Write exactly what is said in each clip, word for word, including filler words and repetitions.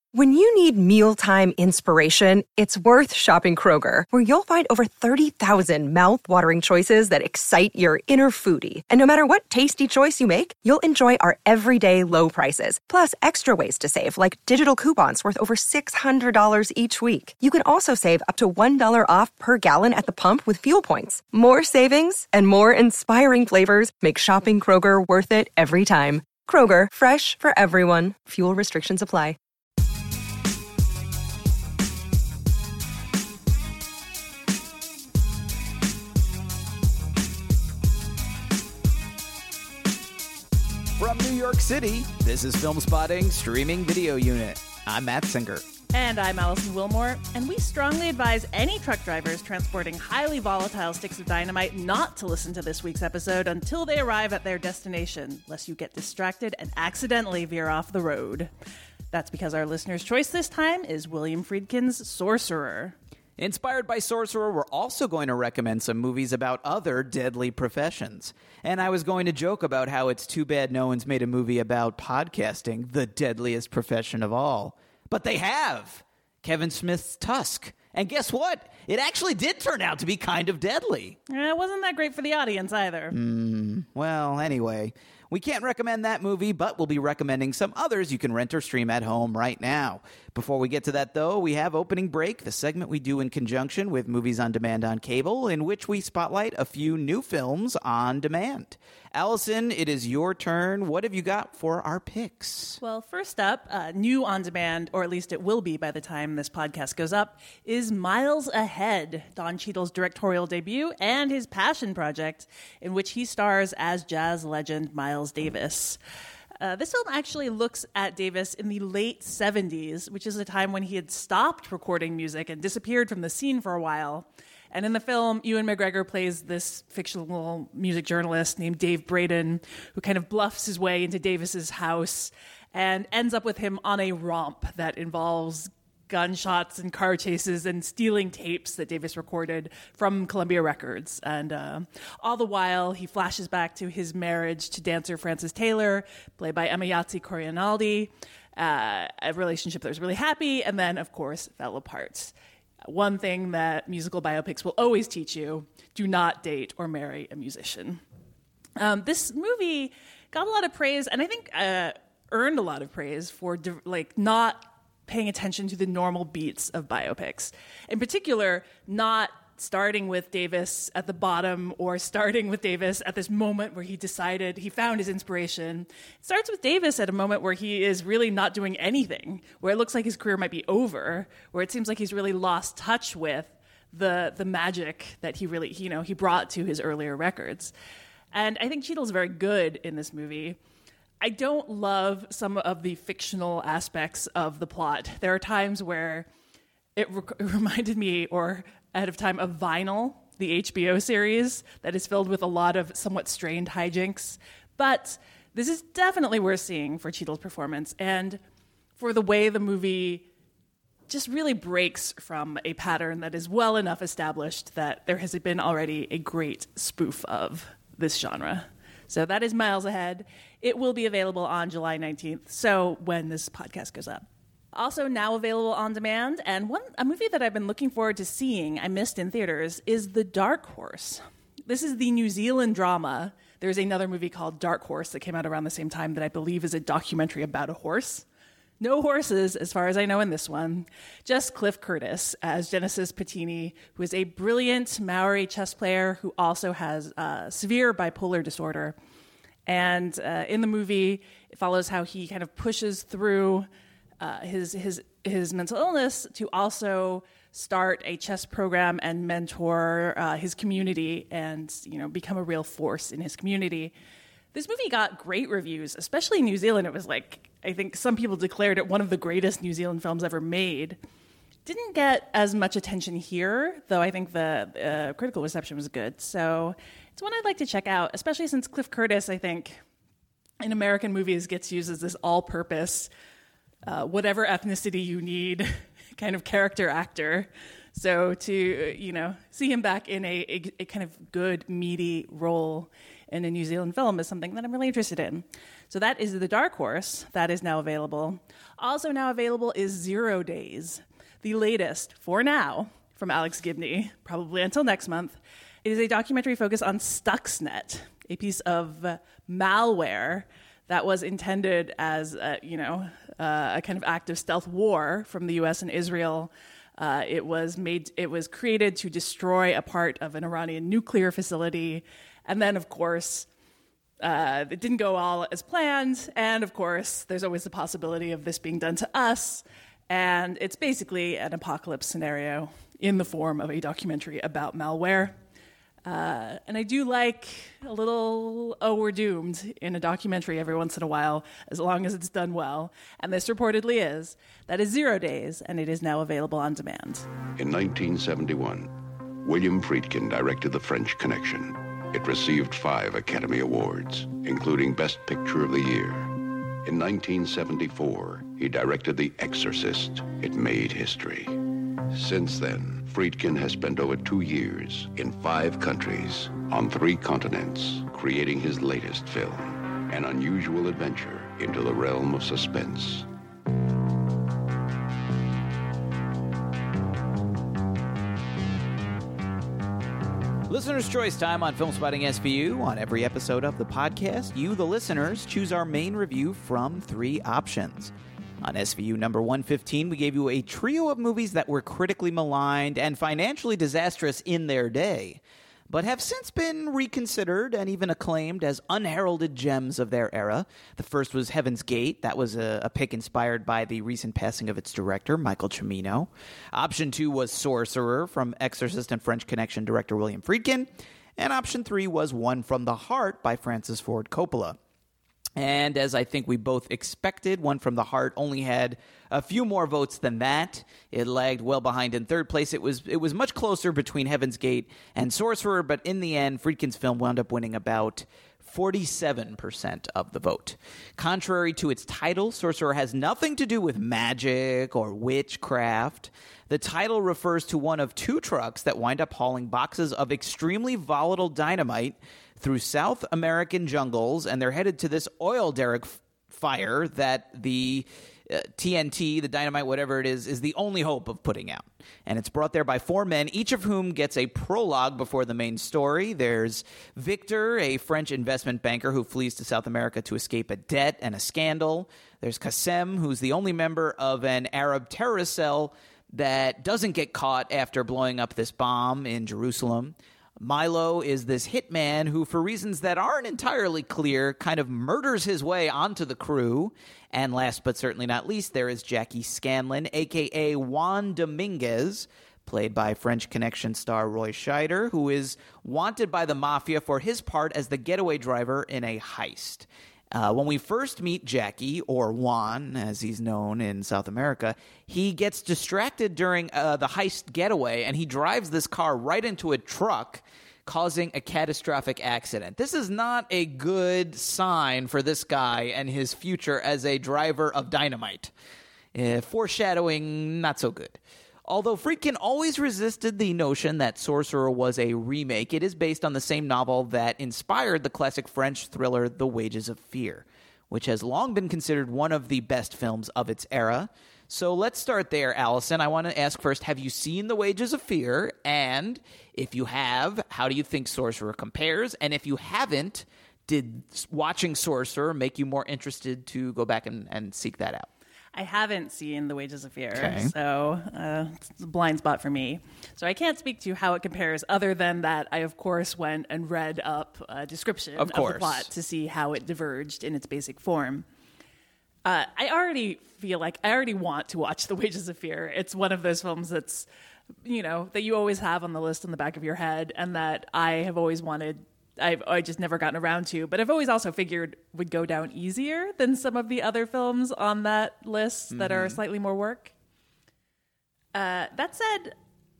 When you need mealtime inspiration, it's worth shopping Kroger, where you'll find over thirty thousand mouth-watering choices that excite your inner foodie. And no matter what tasty choice you make, you'll enjoy our everyday low prices, plus extra ways to save, like digital coupons worth over six hundred dollars each week. You can also save up to one dollar off per gallon at the pump with fuel points. More savings and more inspiring flavors make shopping Kroger worth it every time. Kroger, fresh for everyone. Fuel restrictions apply. From New York City, this is Film Spotting Streaming Video Unit. I'm Matt Singer. And I'm Allison Wilmore, and we strongly advise any truck drivers transporting highly volatile sticks of dynamite not to listen to this week's episode until they arrive at their destination, lest you get distracted and accidentally veer off the road. That's because our listener's choice this time is William Friedkin's Sorcerer. Inspired by Sorcerer, we're also going to recommend some movies about other deadly professions. And I was going to joke about how it's too bad no one's made a movie about podcasting, the deadliest profession of all. But they have! Kevin Smith's Tusk. And guess what? It actually did turn out to be kind of deadly. It wasn't that great for the audience either. Mm, well, anyway, we can't recommend that movie, but we'll be recommending some others you can rent or stream at home right now. Before we get to that, though, we have Opening Break, the segment we do in conjunction with Movies on Demand on cable, in which we spotlight a few new films on demand. Allison, it is your turn. What have you got for our picks? Well, first up, uh, new on demand, or at least it will be by the time this podcast goes up, is Miles Ahead, Don Cheadle's directorial debut and his passion project, in which he stars as jazz legend Miles Davis. Uh, this film actually looks at Davis in the late seventies, which is a time when he had stopped recording music and disappeared from the scene for a while. And in the film, Ewan McGregor plays this fictional music journalist named Dave Braden, who kind of bluffs his way into Davis's house and ends up with him on a romp that involves gunshots and car chases and stealing tapes that Davis recorded from Columbia Records. And uh, all the while, he flashes back to his marriage to dancer Frances Taylor, played by Emayatzy Corianaldi, uh, a relationship that was really happy, and then, of course, fell apart. One thing that musical biopics will always teach you: do not date or marry a musician. Um, this movie got a lot of praise, and I think uh, earned a lot of praise for di- like not paying attention to the normal beats of biopics. In particular, not starting with Davis at the bottom or starting with Davis at this moment where he decided he found his inspiration. It starts with Davis at a moment where he is really not doing anything, where it looks like his career might be over, where it seems like he's really lost touch with the the magic that he really, you know, he brought to his earlier records. And I think Cheadle's very good in this movie. I don't love some of the fictional aspects of the plot. There are times where it, re- it reminded me, or ahead of time, of Vinyl, the H B O series that is filled with a lot of somewhat strained hijinks. But this is definitely worth seeing for Cheadle's performance and for the way the movie just really breaks from a pattern that is well enough established that there has been already a great spoof of this genre. So that is Miles Ahead. It will be available on July nineteenth, so when this podcast goes up. Also now available on demand, and one a movie that I've been looking forward to seeing, I missed in theaters, is The Dark Horse. This is the New Zealand drama. There's another movie called Dark Horse that came out around the same time that I believe is a documentary about a horse. No horses, as far as I know, in this one. Just Cliff Curtis as Genesis Patini, who is a brilliant Maori chess player who also has uh, severe bipolar disorder. And uh, in the movie, it follows how he kind of pushes through uh, his his his mental illness to also start a chess program and mentor uh, his community, and you know become a real force in his community. This movie got great reviews, especially in New Zealand. It was like, I think some people declared it one of the greatest New Zealand films ever made. Didn't get as much attention here, though I think the uh, critical reception was good. So it's one I'd like to check out, especially since Cliff Curtis, I think, in American movies gets used as this all-purpose, uh, whatever ethnicity you need kind of character actor. So to, you know, see him back in a, a, a kind of good, meaty role in a New Zealand film is something that I'm really interested in. So that is The Dark Horse. That is now available. Also now available is Zero Days, the latest, for now, from Alex Gibney, probably until next month. It is a documentary focused on Stuxnet, a piece of uh, malware that was intended as, a, you know, uh, a kind of act of stealth war from the U S and Israel. Uh, it was made. It was created to destroy a part of an Iranian nuclear facility, and then, of course, uh, it didn't go all as planned. And of course, there's always the possibility of this being done to us. And it's basically an apocalypse scenario in the form of a documentary about malware. Uh, and I do like a little, oh, we're doomed in a documentary every once in a while, as long as it's done well. And this reportedly is. That is Zero Days, and it is now available on demand. In nineteen seventy-one, William Friedkin directed The French Connection. It received five Academy Awards, including Best Picture of the Year. In nineteen seventy-four, he directed The Exorcist. It made history. Since then, Friedkin has spent over two years in five countries on three continents creating his latest film, an unusual adventure into the realm of suspense. Listener's Choice time on Filmspotting S V U. On every episode of the podcast, you, the listeners, choose our main review from three options. On S V U number one fifteen, we gave you a trio of movies that were critically maligned and financially disastrous in their day, but have since been reconsidered and even acclaimed as unheralded gems of their era. The first was Heaven's Gate. That was a, a pick inspired by the recent passing of its director, Michael Cimino. Option two was Sorcerer from Exorcist and French Connection director William Friedkin. And option three was One from the Heart by Francis Ford Coppola. And as I think we both expected, One from the Heart only had a few more votes than that. It lagged well behind in third place. It was it was much closer between Heaven's Gate and Sorcerer, but in the end, Friedkin's film wound up winning about forty-seven percent of the vote. Contrary to its title, Sorcerer has nothing to do with magic or witchcraft. The title refers to one of two trucks that wind up hauling boxes of extremely volatile dynamite through South American jungles, and they're headed to this oil derrick f- fire that the uh, T N T, the dynamite, whatever it is, is the only hope of putting out. And it's brought there by four men, each of whom gets a prologue before the main story. There's Victor, a French investment banker who flees to South America to escape a debt and a scandal. There's Qassem, who's the only member of an Arab terrorist cell that doesn't get caught after blowing up this bomb in Jerusalem. Milo is this hitman who, for reasons that aren't entirely clear, kind of murders his way onto the crew. And last but certainly not least, there is Jackie Scanlon, a k a. Juan Dominguez, played by French Connection star Roy Scheider, who is wanted by the mafia for his part as the getaway driver in a heist. Uh, when we first meet Jackie, or Juan, as he's known in South America, he gets distracted during uh, the heist getaway, and he drives this car right into a truck, causing a catastrophic accident. This is not a good sign for this guy and his future as a driver of dynamite. Uh, foreshadowing, not so good. Although Friedkin always resisted the notion that Sorcerer was a remake, it is based on the same novel that inspired the classic French thriller The Wages of Fear, which has long been considered one of the best films of its era. So let's start there, Allison. I want to ask first, have you seen The Wages of Fear? And if you have, how do you think Sorcerer compares? And if you haven't, did watching Sorcerer make you more interested to go back and, and seek that out? I haven't seen The Wages of Fear, okay. so uh, it's a blind spot for me. So I can't speak to how it compares, other than that I, of course, went and read up a description of, of the plot to see how it diverged in its basic form. Uh, I already feel like I already want to watch The Wages of Fear. It's one of those films that's, you know, that you always have on the list on the back of your head, and that I have always wanted I've I just never gotten around to, but I've always also figured would go down easier than some of the other films on that list that mm-hmm. are slightly more work. Uh, that said,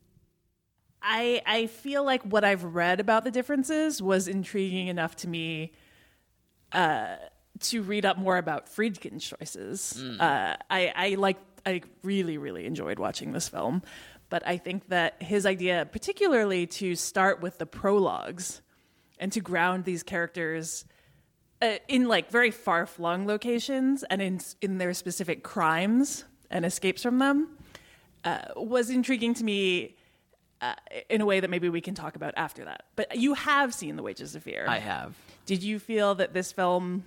I I feel like what I've read about the differences was intriguing enough to me uh, to read up more about Friedkin's choices. Mm. Uh, I I like I really really enjoyed watching this film, but I think that his idea, particularly to start with the prologues and to ground these characters uh, in like very far-flung locations and in in their specific crimes and escapes from them uh, was intriguing to me uh, in a way that maybe we can talk about after that. But you have seen The Wages of Fear. I have. Did you feel that this film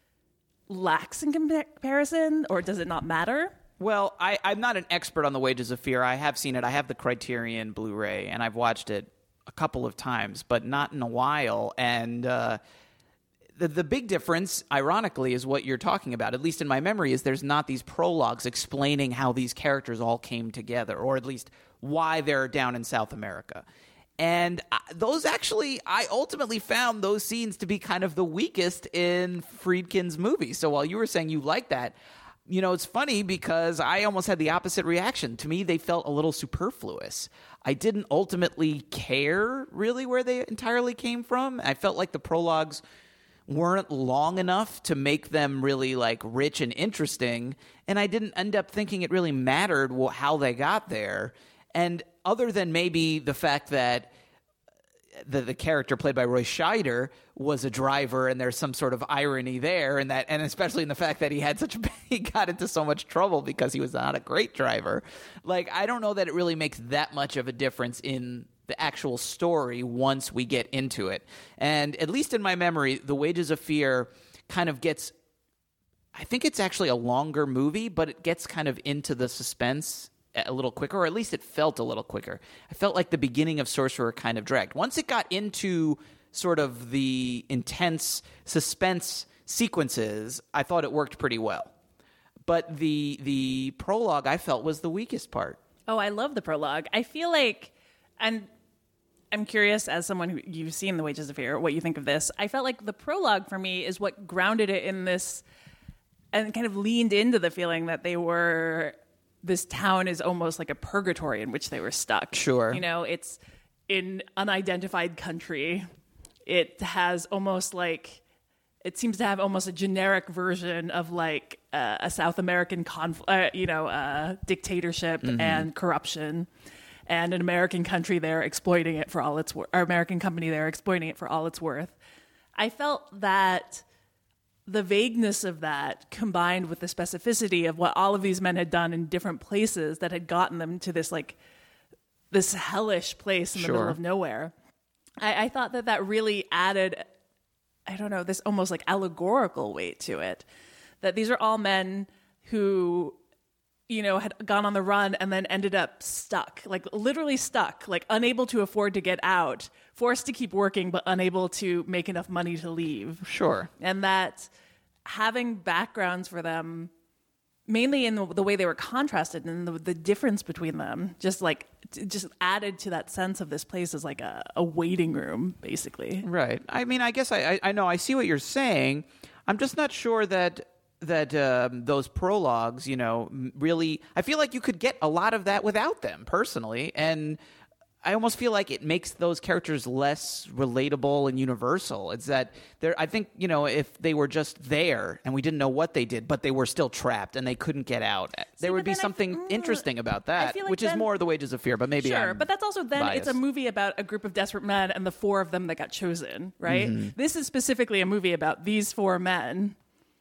lacks in comparison, or does it not matter? Well, I, I'm not an expert on The Wages of Fear. I have seen it. I have the Criterion Blu-ray, and I've watched it a couple of times, but not in a while. And uh, the the big difference, ironically, is what you're talking about, at least in my memory, is there's not these prologues explaining how these characters all came together, or at least why they're down in South America. And those actually, I ultimately found those scenes to be kind of the weakest in Friedkin's movie. So while you were saying you liked that, you know, it's funny because I almost had the opposite reaction. To me, they felt a little superfluous. I didn't ultimately care really where they entirely came from. I felt like the prologues weren't long enough to make them really like rich and interesting. And I didn't end up thinking it really mattered how they got there. And other than maybe the fact that the, the character played by Roy Scheider was a driver, and there's some sort of irony there, and that, and especially in the fact that he had such he got into so much trouble because he was not a great driver. Like, I don't know that it really makes that much of a difference in the actual story once we get into it. And at least in my memory, The Wages of Fear kind of gets, I think it's actually a longer movie, but it gets kind of into the suspense a little quicker, or at least it felt a little quicker. I felt like the beginning of Sorcerer kind of dragged. Once it got into sort of the intense suspense sequences, I thought it worked pretty well. But the the prologue, I felt, was the weakest part. Oh, I love the prologue. I feel like, and I'm curious, as someone who you've seen The Wages of Fear, what you think of this. I felt like the prologue for me is what grounded it in this and kind of leaned into the feeling that they were, this town is almost like a purgatory in which they were stuck. Sure. You know, it's in unidentified country. It has almost like, it seems to have almost a generic version of like uh, a South American conf- uh, you know, uh, dictatorship mm-hmm. and corruption, and an American country there exploiting it for all it's worth, or American company there exploiting it for all it's worth. I felt that the vagueness of that combined with the specificity of what all of these men had done in different places that had gotten them to this like this hellish place in the sure. middle of nowhere. I, I thought that that really added, I don't know, this almost like allegorical weight to it. That these are all men who, you know, had gone on the run and then ended up stuck, like literally stuck, like unable to afford to get out, forced to keep working, but unable to make enough money to leave. Sure. And that having backgrounds for them, mainly in the, the way they were contrasted and the, the difference between them, just like just added to that sense of this place as like a, a waiting room, basically. Right. I mean, I guess I, I, I know I see what you're saying. I'm just not sure that that um, those prologues, you know, really, I feel like you could get a lot of that without them, personally. And I almost feel like it makes those characters less relatable and universal. It's that they're, I think, you know, if they were just there and we didn't know what they did, but they were still trapped and they couldn't get out, See, there would be something I, interesting about that, like which then, is more The Wages of Fear, but maybe Sure, I'm but that's also then biased. It's a movie about a group of desperate men and the four of them that got chosen, right? Mm-hmm. This is specifically a movie about these four men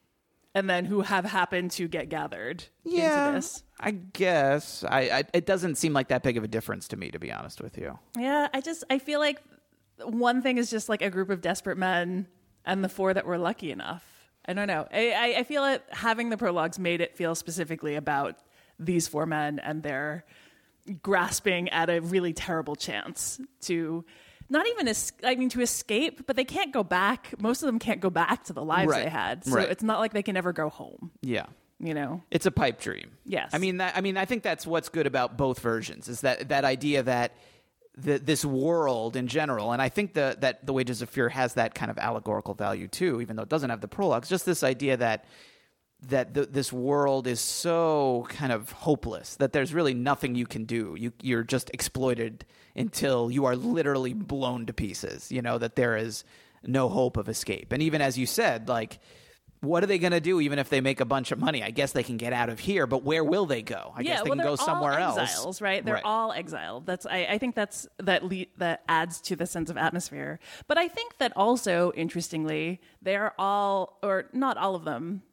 and then who have happened to get gathered yeah, into this. I guess. I, I it doesn't seem like that big of a difference to me, to be honest with you. Yeah, I just, I feel like one thing is just like a group of desperate men and the four that were lucky enough. I don't know. I, I, I feel like having the prologues made it feel specifically about these four men and their grasping at a really terrible chance to not even, es- I mean, to escape, but they can't go back. Most of them can't go back to the lives right. they had. So right. it's not like they can ever go home. Yeah. You know, it's a pipe dream. Yes. I mean, that, I mean, I think that's what's good about both versions is that, that idea that the, this world in general, and I think the, that The Wages of Fear has that kind of allegorical value too, even though it doesn't have the prologues, just this idea that that the, this world is so kind of hopeless that there's really nothing you can do. You, you're just exploited until you are literally blown to pieces, you know, that there is no hope of escape. And even as you said, like, what are they going to do even if they make a bunch of money? I guess they can get out of here, but where will they go? I yeah, guess they well, can go somewhere all else. Exiles, right? They're right. all exiled. That's I, I think that's that le- that adds to the sense of atmosphere. But I think that also, interestingly, they're all, or not all of them,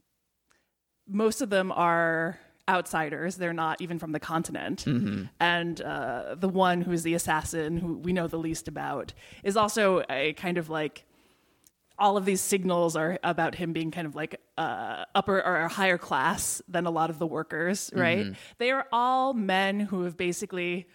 most of them are outsiders. They're not even from the continent. Mm-hmm. And uh, the one who's the assassin, who we know the least about, is also a kind of like, all of these signals are about him being kind of like uh, upper or higher class than a lot of the workers, right? Mm-hmm. They are all men who have basically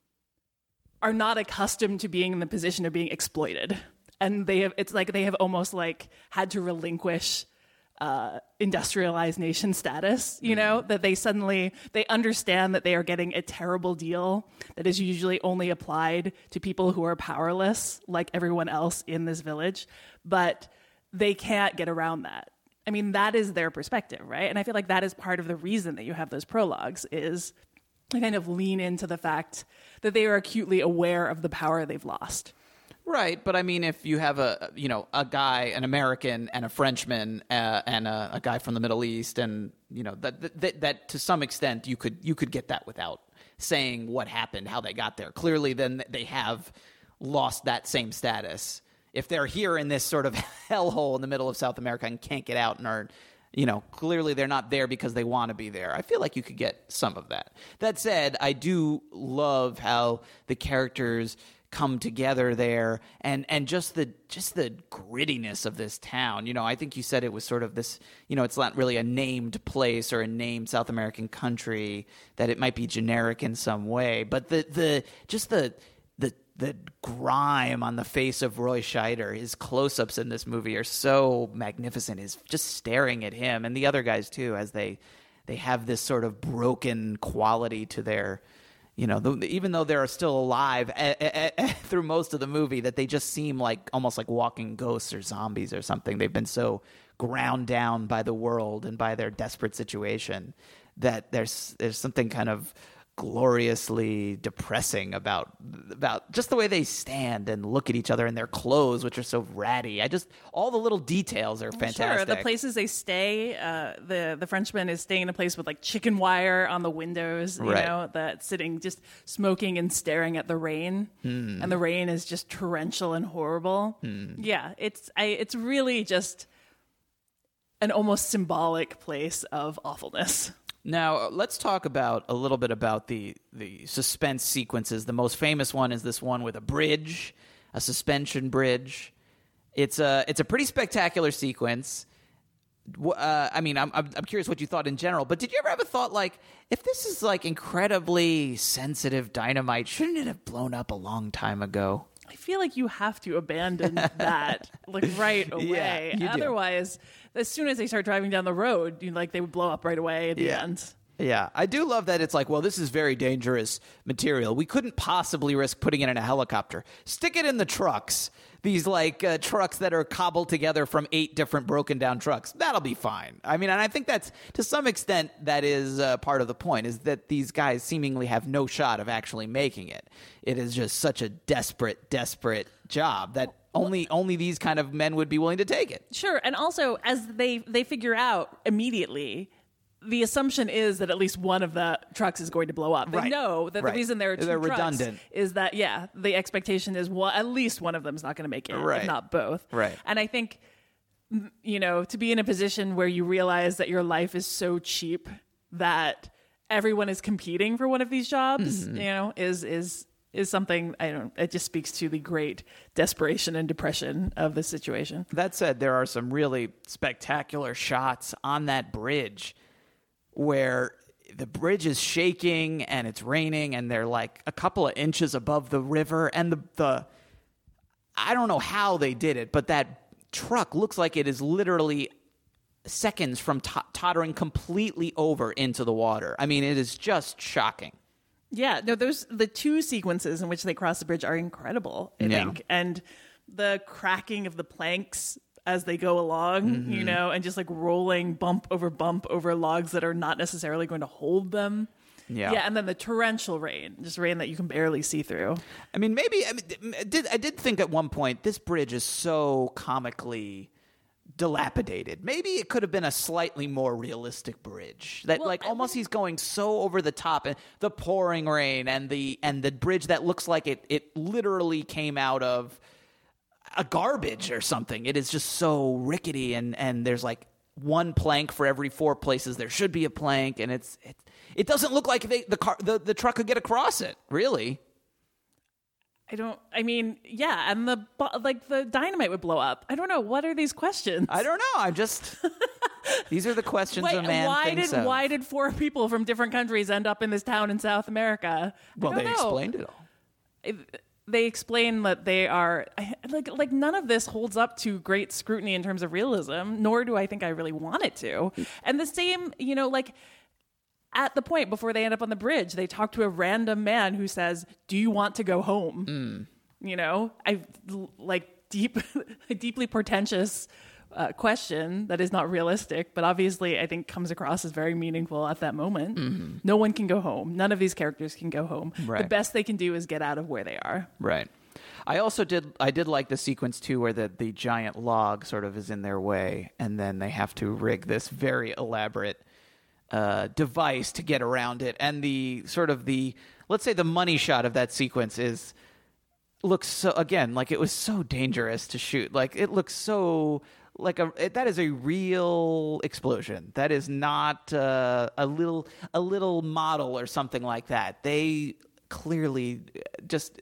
are not accustomed to being in the position of being exploited. And they have, it's like they have almost like had to relinquish uh, industrialized nation status, you know, mm-hmm. that they suddenly, they understand that they are getting a terrible deal that is usually only applied to people who are powerless, like everyone else in this village, but they can't get around that. I mean, that is their perspective, right? And I feel like that is part of the reason that you have those prologues, is to kind of lean into the fact that they are acutely aware of the power they've lost. Right, but I mean, if you have a you know a guy, an American, and a Frenchman, uh, and a, a guy from the Middle East, and you know that, that that to some extent you could you could get that without saying what happened, how they got there. Clearly, then they have lost that same status. If they're here in this sort of hellhole in the middle of South America and can't get out and are, you know, clearly they're not there because they want to be there. I feel like you could get some of that. That said, I do love how the characters come together there, and and just the just the grittiness of this town. You know, I think you said it was sort of this, you know, it's not really a named place or a named South American country, that it might be generic in some way, but the the just the the the grime on the face of Roy Scheider, his close-ups in this movie are so magnificent. Is just staring at him and the other guys too, as they they have this sort of broken quality to their, you know, the, even though they're still alive a, a, a, through most of the movie, that they just seem like almost like walking ghosts or zombies or something. They've been so ground down by the world and by their desperate situation that there's there's something kind of gloriously depressing about about just the way they stand and look at each other in their clothes, which are so ratty. I just all the little details are fantastic. Sure, the places they stay. Uh, the the Frenchman is staying in a place with like chicken wire on the windows, you right. know, that sitting just smoking and staring at the rain, mm. and the rain is just torrential and horrible. Mm. Yeah, it's I, it's really just an almost symbolic place of awfulness. Now, let's talk about a little bit about the, the suspense sequences. The most famous one is this one with a bridge, a suspension bridge. It's a it's a pretty spectacular sequence. Uh, I mean, I'm, I'm I'm curious what you thought in general, but did you ever have a thought like, if this is like incredibly sensitive dynamite, shouldn't it have blown up a long time ago? I feel like you have to abandon that like right away. Yeah, Otherwise, as soon as they start driving down the road, you know, like they would blow up right away at the yeah. end. Yeah, I do love that it's like, well, this is very dangerous material. We couldn't possibly risk putting it in a helicopter. Stick it in the trucks. These like uh, trucks that are cobbled together from eight different broken down trucks. That'll be fine. I mean, and I think that's, to some extent, that is uh, part of the point, is that these guys seemingly have no shot of actually making it. It is just such a desperate, desperate job that only only these kind of men would be willing to take it. Sure, and also as they they figure out immediately, the assumption is that at least one of the trucks is going to blow up. They right. know that right. the reason there are two They're trucks redundant. is that, yeah, the expectation is one, at least one of them is not going to make it, right. if not both. Right. And I think, you know, to be in a position where you realize that your life is so cheap that everyone is competing for one of these jobs, mm-hmm. you know, is is is something, I don't, it just speaks to the great desperation and depression of the situation. That said, there are some really spectacular shots on that bridge where the bridge is shaking and it's raining and they're like a couple of inches above the river, and the, the I don't know how they did it, but that truck looks like it is literally seconds from to- tottering completely over into the water. I mean, it is just shocking. Yeah, no, those the two sequences in which they cross the bridge are incredible, I yeah. think. And the cracking of the planks as they go along, mm-hmm. you know, and just like rolling bump over bump over logs that are not necessarily going to hold them. Yeah. Yeah, and then the torrential rain, just rain that you can barely see through. I mean, maybe I, mean, I did I did think at one point this bridge is so comically dilapidated. Maybe it could have been a slightly more realistic bridge. That Well, like I almost think- he's going so over the top, and the pouring rain and the and the bridge that looks like it it literally came out of a garbage or something. It is just so rickety, and and there's like one plank for every four places there should be a plank, and it's it, it doesn't look like they, the car the, the truck could get across it, really. I don't. I mean, yeah, and the bu- like the dynamite would blow up. I don't know. What are these questions? I don't know. I'm just these are the questions Wait, a man why thinks did of. why did four people from different countries end up in this town in South America? I well, don't they know. explained it all. It- they explain that they are I- like like none of this holds up to great scrutiny in terms of realism, nor do I think I really want it to. And the same, you know, like at the point before they end up on the bridge, they talk to a random man who says, "Do you want to go home?" Mm. You know, I like deep, deeply pretentious uh, question that is not realistic, but obviously I think comes across as very meaningful at that moment. Mm-hmm. No one can go home. None of these characters can go home. Right. The best they can do is get out of where they are. Right. I also did I did like the sequence too where the, the giant log sort of is in their way, and then they have to rig this very elaborate uh, device to get around it. And the sort of the let's say the money shot of that sequence is looks so again like it was so dangerous to shoot. Like it looks so like a it, that is a real explosion. That is not uh, a little a little model or something like that. They clearly just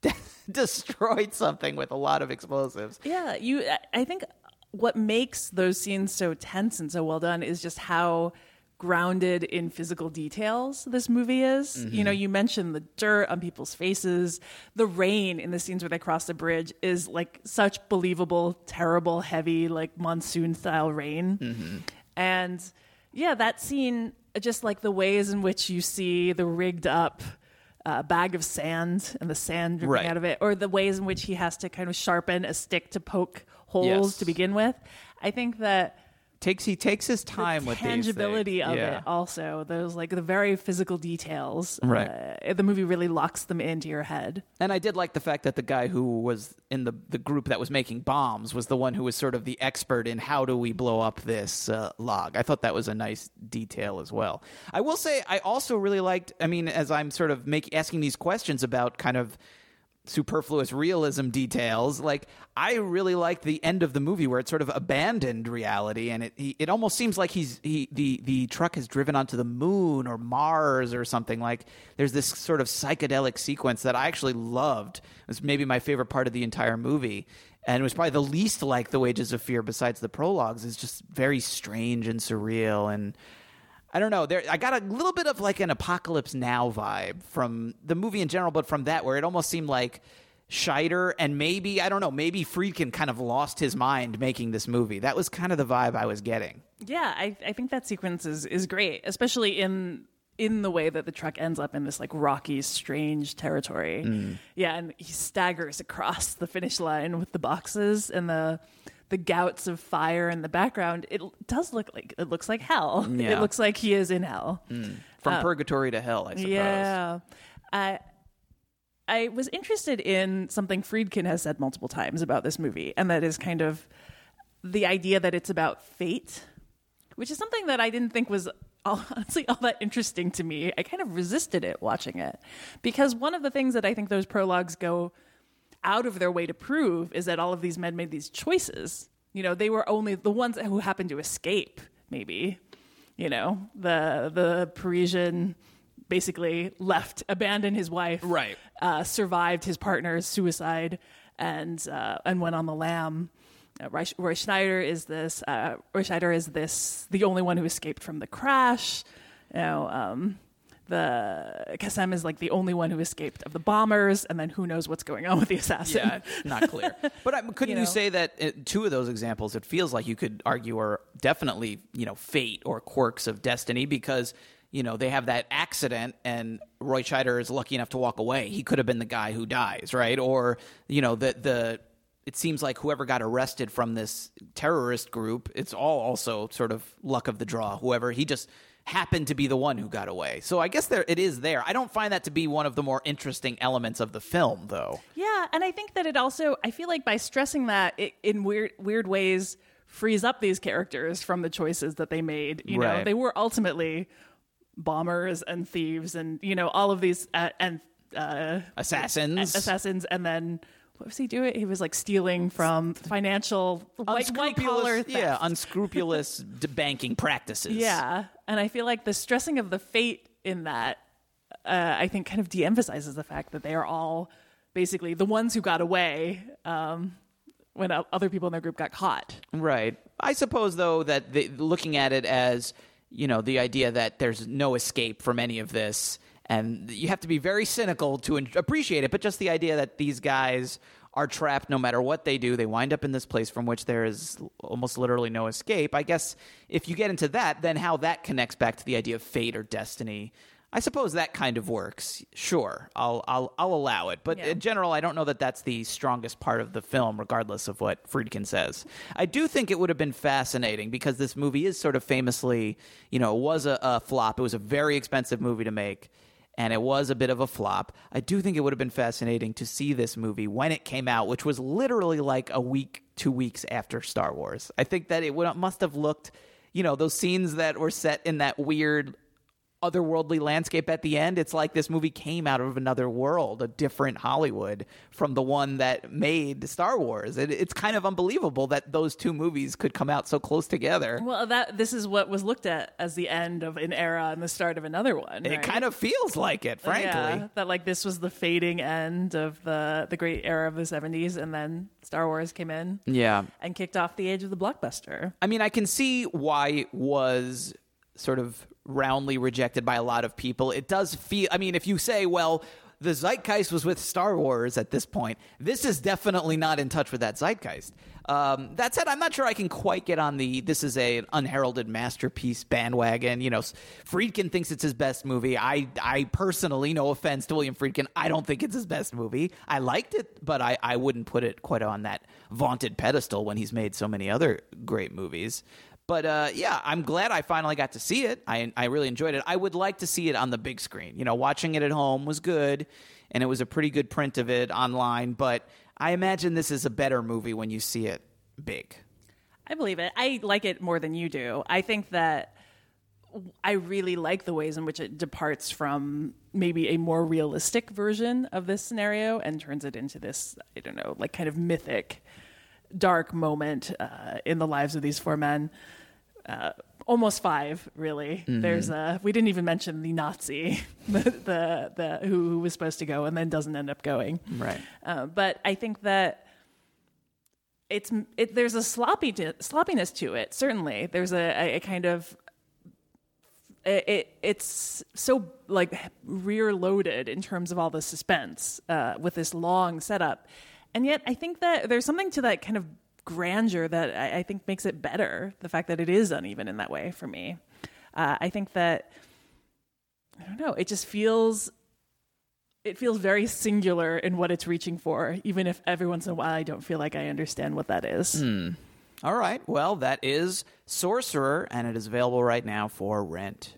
destroyed something with a lot of explosives. Yeah, you. I think what makes those scenes so tense and so well done is just how grounded in physical details this movie is. Mm-hmm. You know, you mentioned the dirt on people's faces, the rain in the scenes where they cross the bridge is like such believable, terrible, heavy, like monsoon style rain. Mm-hmm. And yeah, that scene, just like the ways in which you see the rigged up uh, bag of sand and the sand dripping right. out of it, or the ways in which he has to kind of sharpen a stick to poke holes yes. to begin with. I think that takes he takes his time the with tangibility these of yeah. it also, those like the very physical details, right. uh, the movie really locks them into your head. And I did like the fact that the guy who was in the the group that was making bombs was the one who was sort of the expert in how do we blow up this uh, log. I thought that was a nice detail as well. I will say I also really liked, I mean, as I'm sort of make, asking these questions about kind of superfluous realism details, like I really liked the end of the movie where it sort of abandoned reality, and it he, it almost seems like he's he the the truck has driven onto the moon or Mars or something. Like there's this sort of psychedelic sequence that I actually loved. It was maybe my favorite part of the entire movie, and it was probably the least like The Wages of Fear besides the prologues. It's just very strange and surreal, and I don't know. There, I got a little bit of like an Apocalypse Now vibe from the movie in general, but from that where it almost seemed like Scheider and maybe, I don't know, maybe Friedkin kind of lost his mind making this movie. That was kind of the vibe I was getting. Yeah, I, I think that sequence is, is great, especially in in the way that the truck ends up in this like rocky, strange territory. Mm. Yeah, and he staggers across the finish line with the boxes and the the gouts of fire in the background. It does look like it looks like hell. Yeah. It looks like he is in hell. Mm. From uh, purgatory to hell, I suppose. Yeah. I I was interested in something Friedkin has said multiple times about this movie, and that is kind of the idea that it's about fate, which is something that I didn't think was honestly all that interesting to me. I kind of resisted it watching it, because one of the things that I think those prologues go out of their way to prove is that all of these men made these choices. You know, they were only the ones who happened to escape, maybe. You know, the the Parisian basically left, abandoned his wife, right? Uh, survived his partner's suicide, and uh, and went on the lam. Uh, Roy, Roy Schneider is this. Uh, Roy Schneider is this. The only one who escaped from the crash. You know, um, the Kassem is like the only one who escaped of the bombers, and then who knows what's going on with the assassin? Yeah, not clear. But I, couldn't you, know? you say that it, two of those examples, it feels like you could argue are definitely, you know, fate or quirks of destiny, because you know, they have that accident and Roy Scheider is lucky enough to walk away. He could have been the guy who dies, right? Or, you know, the the it seems like whoever got arrested from this terrorist group, it's all also sort of luck of the draw. Whoever, he just happened to be the one who got away. So I guess there it is there. I don't find that to be one of the more interesting elements of the film, though. Yeah, and I think that it also, I feel like by stressing that it, in weird weird ways, frees up these characters from the choices that they made. You know, Right. they were ultimately bombers and thieves and, you know, all of these uh, and uh, Assassins. assassins. And then what was he doing? He was like stealing from financial white, white collar theft. Yeah, unscrupulous d- banking practices. Yeah. And I feel like the stressing of the fate in that, uh, I think kind of de-emphasizes the fact that they are all basically the ones who got away um, when o- other people in their group got caught. Right. I suppose, though, that the, looking at it as, you know, the idea that there's no escape from any of this, and you have to be very cynical to en- appreciate it, but just the idea that these guys are trapped no matter what they do. They wind up in this place from which there is almost literally no escape. I guess if you get into that, then how that connects back to the idea of fate or destiny, I suppose that kind of works. Sure, I'll I'll I'll allow it. But Yeah. in general, I don't know that that's the strongest part of the film, regardless of what Friedkin says. I do think it would have been fascinating because this movie is sort of famously, you know, it was a, a flop. It was a very expensive movie to make, and it was a bit of a flop. I do think it would have been fascinating to see this movie when it came out, which was literally like a week, two weeks after Star Wars. I think that it would, must have looked, you know, those scenes that were set in that weird otherworldly landscape at the end. It's like this movie came out of another world, a different Hollywood from the one that made Star Wars. It, it's kind of unbelievable that those two movies could come out so close together. Well, that this is what was looked at as the end of an era and the start of another one. It right? kind of feels like it, frankly. Yeah, that like this was the fading end of the the great era of the seventies, and then Star Wars came in Yeah. and kicked off the age of the blockbuster. I mean, I can see why it was sort of roundly rejected by a lot of people. It does feel, I mean, if you say, well, the zeitgeist was with Star Wars at this point, this is definitely not in touch with that zeitgeist. Um, that said, I'm not sure I can quite get on the this is a, an unheralded masterpiece bandwagon. You know, Friedkin thinks it's his best movie. I, I personally, no offense to William Friedkin, I don't think it's his best movie. I liked it, but I, I wouldn't put it quite on that vaunted pedestal when he's made so many other great movies. But uh, yeah, I'm glad I finally got to see it. I I really enjoyed it. I would like to see it on the big screen. You know, watching it at home was good, and it was a pretty good print of it online. But I imagine this is a better movie when you see it big. I believe it. I like it more than you do. I think that I really like the ways in which it departs from maybe a more realistic version of this scenario and turns it into this, I don't know, like kind of mythic, dark moment uh, in the lives of these four men. Uh, almost five, really. Mm-hmm. There's a. We didn't even mention the Nazi, the the, the who, who was supposed to go and then doesn't end up going. Right. Uh, but I think that it's it, there's a sloppy to, sloppiness to it. Certainly, there's a, a, a kind of it, it. It's so like rear loaded in terms of all the suspense uh, with this long setup. And yet, I think that there's something to that kind of grandeur that I, I think makes it better. The fact that it is uneven in that way for me. Uh, I think that, I don't know, it just feels, it feels very singular in what it's reaching for, even if every once in a while I don't feel like I understand what that is. Mm. All right. Well, that is Sorcerer, and it is available right now for rent.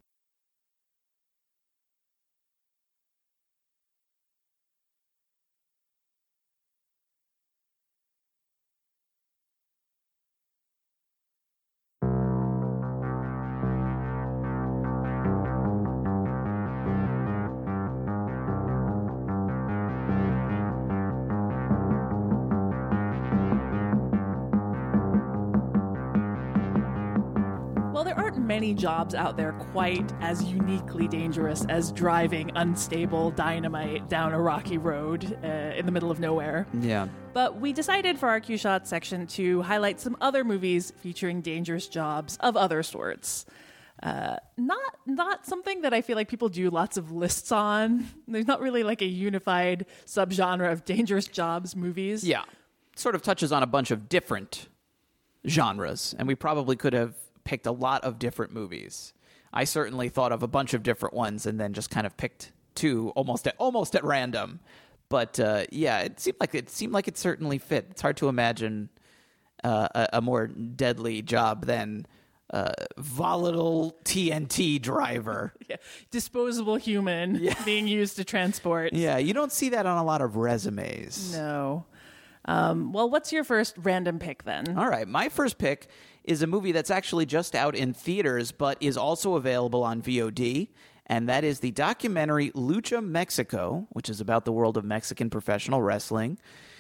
Many jobs out there quite as uniquely dangerous as driving unstable dynamite down a rocky road uh, in the middle of nowhere. Yeah. But we decided for our Q-Shot section to highlight some other movies featuring dangerous jobs of other sorts. Uh, not not something that I feel like people do lots of lists on. There's not really like a unified subgenre of dangerous jobs movies. Yeah. Sort of touches on a bunch of different genres, and we probably could have picked a lot of different movies. I certainly thought of a bunch of different ones and then just kind of picked two almost at almost at random. But uh, yeah, it seemed like it seemed like it certainly fit. It's hard to imagine uh, a, a more deadly job than uh, volatile T N T driver. Yeah. Disposable human yeah. being used to transport. Yeah, you don't see that on a lot of resumes. No. Um, well, what's your first random pick then? All right. My first pick is a movie that's actually just out in theaters, but is also available on V O D. And that is the documentary Lucha Mexico, which is about the world of Mexican professional wrestling,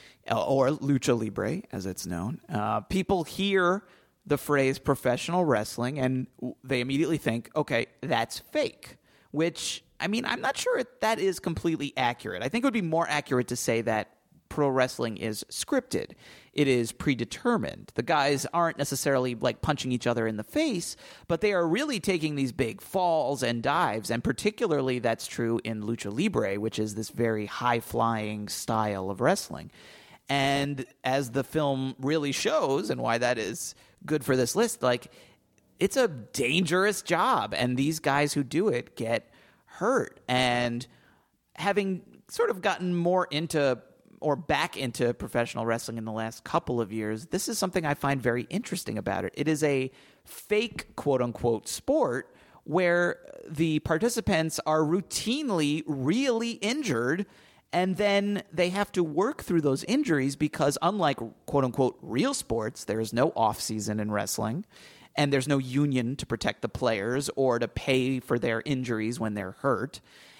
or Lucha Libre, as it's known. Uh, people hear the phrase professional wrestling, and they immediately think, okay, that's fake, which, I mean, I'm not sure if that is completely accurate. I think it would be more accurate to say that pro wrestling is scripted. It is predetermined. The guys aren't necessarily like punching each other in the face, but they are really taking these big falls and dives, and particularly that's true in Lucha Libre, which is this very high-flying style of wrestling. And as the film really shows, and why that is good for this list, like, it's a dangerous job, and these guys who do it get hurt. And having sort of gotten more into or back into professional wrestling in the last couple of years, this is something I find very interesting about it. It is a fake, quote-unquote, sport where the participants are routinely really injured, and then they have to work through those injuries because, unlike, quote-unquote, real sports, there is no off-season in wrestling, and there's no union to protect the players or to pay for their injuries when they're hurt.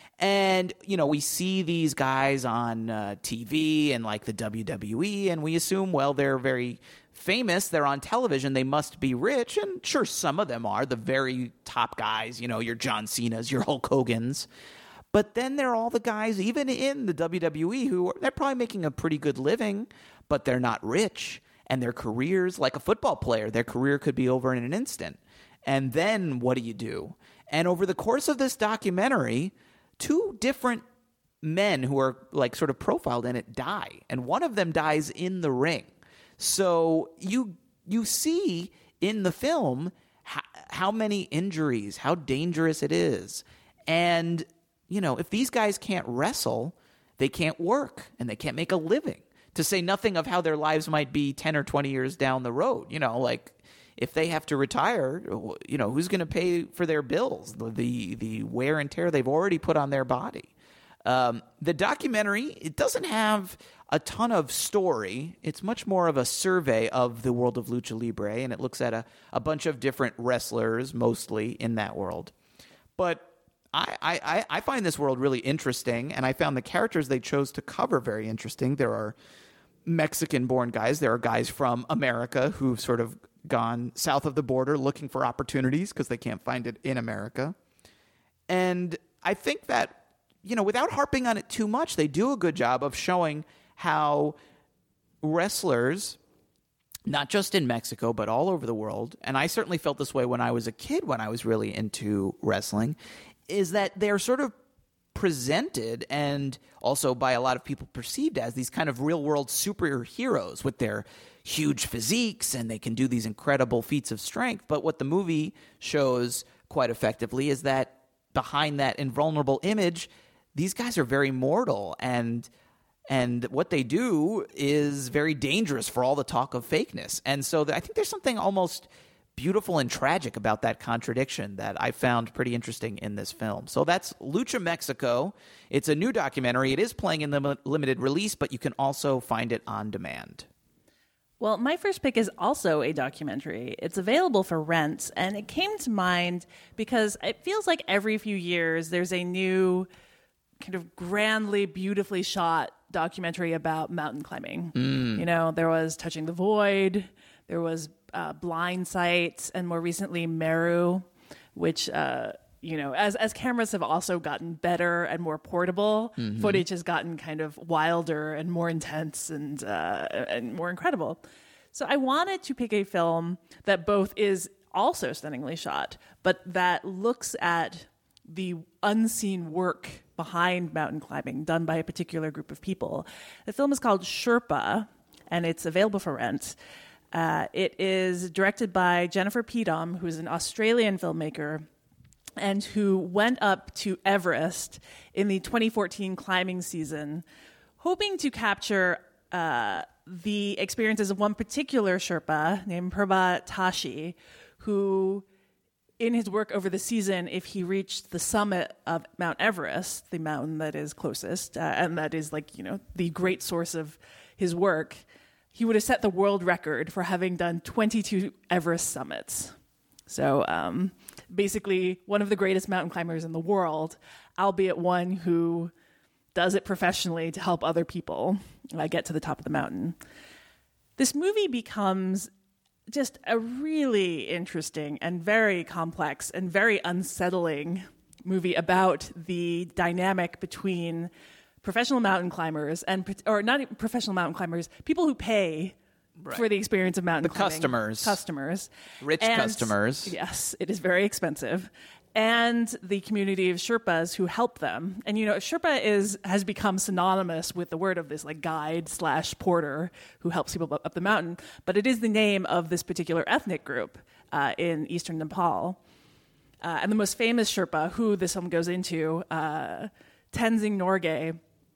And, you know, we see these guys on uh, T V and like the W W E, and we assume, well, they're very famous. They're on television. They must be rich. And sure, some of them are the very top guys, you know, your John Cena's, your Hulk Hogan's. But then there are all the guys, even in the W W E, who are, they're probably making a pretty good living, but they're not rich. And their careers, like a football player, their career could be over in an instant. And then what do you do? And over the course of this documentary, two different men who are like sort of profiled in it die, and one of them dies in the ring. So you you see in the film how, how many injuries, how dangerous it is. And, you know, if these guys can't wrestle, they can't work and they can't make a living, to say nothing of how their lives might be ten or twenty years down the road. You know, like, if they have to retire, you know, who's going to pay for their bills, the the wear and tear they've already put on their body? Um, the documentary, it doesn't have a ton of story. It's much more of a survey of the world of Lucha Libre, and it looks at a, a bunch of different wrestlers, mostly in that world. But I, I, I find this world really interesting, and I found the characters they chose to cover very interesting. There are Mexican-born guys. There are guys from America who've sort of gone south of the border looking for opportunities because they can't find it in America. And I think that, you know, without harping on it too much, they do a good job of showing how wrestlers, not just in Mexico, but all over the world, and I certainly felt this way when I was a kid, when I was really into wrestling, is that they're sort of presented and also by a lot of people perceived as these kind of real-world superheroes with their huge physiques, and they can do these incredible feats of strength. But what the movie shows quite effectively is that behind that invulnerable image, these guys are very mortal, and and what they do is very dangerous for all the talk of fakeness. And so I think there's something almost beautiful and tragic about that contradiction that I found pretty interesting in this film. So that's Lucha Mexico. It's a new documentary. It is playing in the limited release, but you can also find it on demand. Well, my first pick is also a documentary. It's available for rent, and it came to mind because it feels like every few years there's a new kind of grandly, beautifully shot documentary about mountain climbing. Mm. You know, there was Touching the Void, there was uh, Blind Sight, and more recently Meru, which, uh, you know, as as cameras have also gotten better and more portable, mm-hmm. footage has gotten kind of wilder and more intense and uh, and more incredible. So I wanted to pick a film that both is also stunningly shot, but that looks at the unseen work behind mountain climbing done by a particular group of people. The film is called Sherpa, and it's available for rent. Uh, it is directed by Jennifer Peedom, who is an Australian filmmaker and who went up to Everest in the twenty fourteen climbing season, hoping to capture uh, the experiences of one particular Sherpa named Purba Tashi, who, in his work over the season, if he reached the summit of Mount Everest, the mountain that is closest, uh, and that is like, you know, the great source of his work, he would have set the world record for having done twenty-two Everest summits. So um, basically one of the greatest mountain climbers in the world, albeit one who does it professionally to help other people uh, get to the top of the mountain. This movie becomes just a really interesting and very complex and very unsettling movie about the dynamic between professional mountain climbers and, or not even professional mountain climbers, people who pay right. for the experience of mountain the climbing. customers. Customers. Rich and, customers. Yes, it is very expensive. And the community of Sherpas who help them. And, you know, Sherpa is has become synonymous with the word of this, like, guide slash porter who helps people up the mountain. But it is the name of this particular ethnic group uh, in eastern Nepal. Uh, and the most famous Sherpa, who this film goes into, uh, Tenzing Norgay,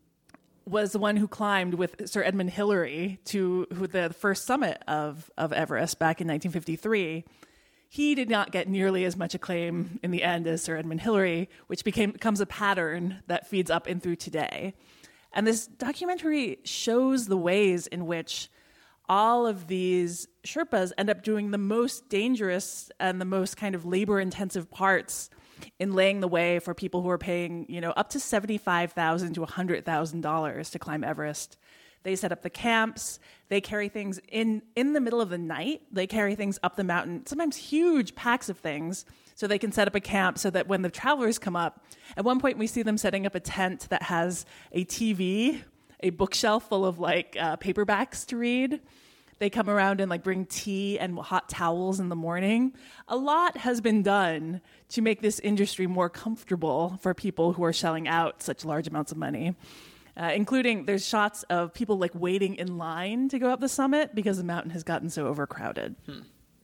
was the one who climbed with Sir Edmund Hillary to who the first summit of, of Everest back in nineteen fifty-three. He did not get nearly as much acclaim in the end as Sir Edmund Hillary, which became becomes a pattern that feeds up in through today. And this documentary shows the ways in which all of these Sherpas end up doing the most dangerous and the most kind of labor-intensive parts in laying the way for people who are paying, you know, up to seventy-five thousand dollars to one hundred thousand dollars to climb Everest. They set up the camps. They carry things in, in the middle of the night. They carry things up the mountain, sometimes huge packs of things, so they can set up a camp so that when the travelers come up, at one point we see them setting up a tent that has a T V, a bookshelf full of like uh, paperbacks to read. They come around and like bring tea and hot towels in the morning. A lot has been done to make this industry more comfortable for people who are shelling out such large amounts of money. Uh, including there's shots of people like waiting in line to go up the summit because the mountain has gotten so overcrowded. Hmm.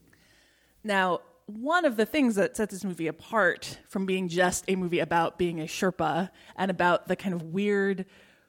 Now, one of the things that sets this movie apart from being just a movie about being a Sherpa and about the kind of weird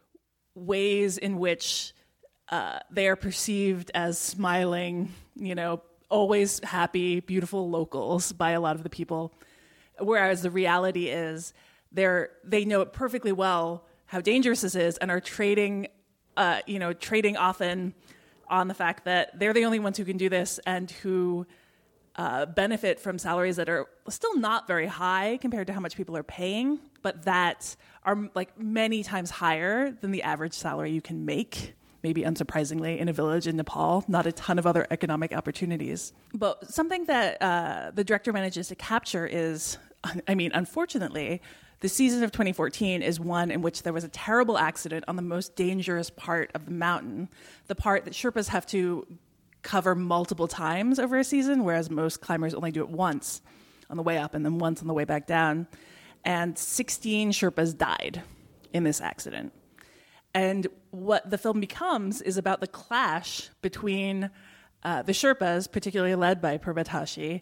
ways in which uh, they are perceived as smiling, you know, always happy, beautiful locals by a lot of the people, whereas the reality is they're they know it perfectly well how dangerous this is, and are trading, uh, you know, trading often on the fact that they're the only ones who can do this and who uh, benefit from salaries that are still not very high compared to how much people are paying, but that are like many times higher than the average salary you can make, maybe unsurprisingly, in a village in Nepal. Not a ton of other economic opportunities. But something that uh, the director manages to capture is, I mean, unfortunately, the season of twenty fourteen is one in which there was a terrible accident on the most dangerous part of the mountain, the part that Sherpas have to cover multiple times over a season, whereas most climbers only do it once on the way up and then once on the way back down. And sixteen Sherpas died in this accident. And what the film becomes is about the clash between uh, the Sherpas, particularly led by Purbatashi,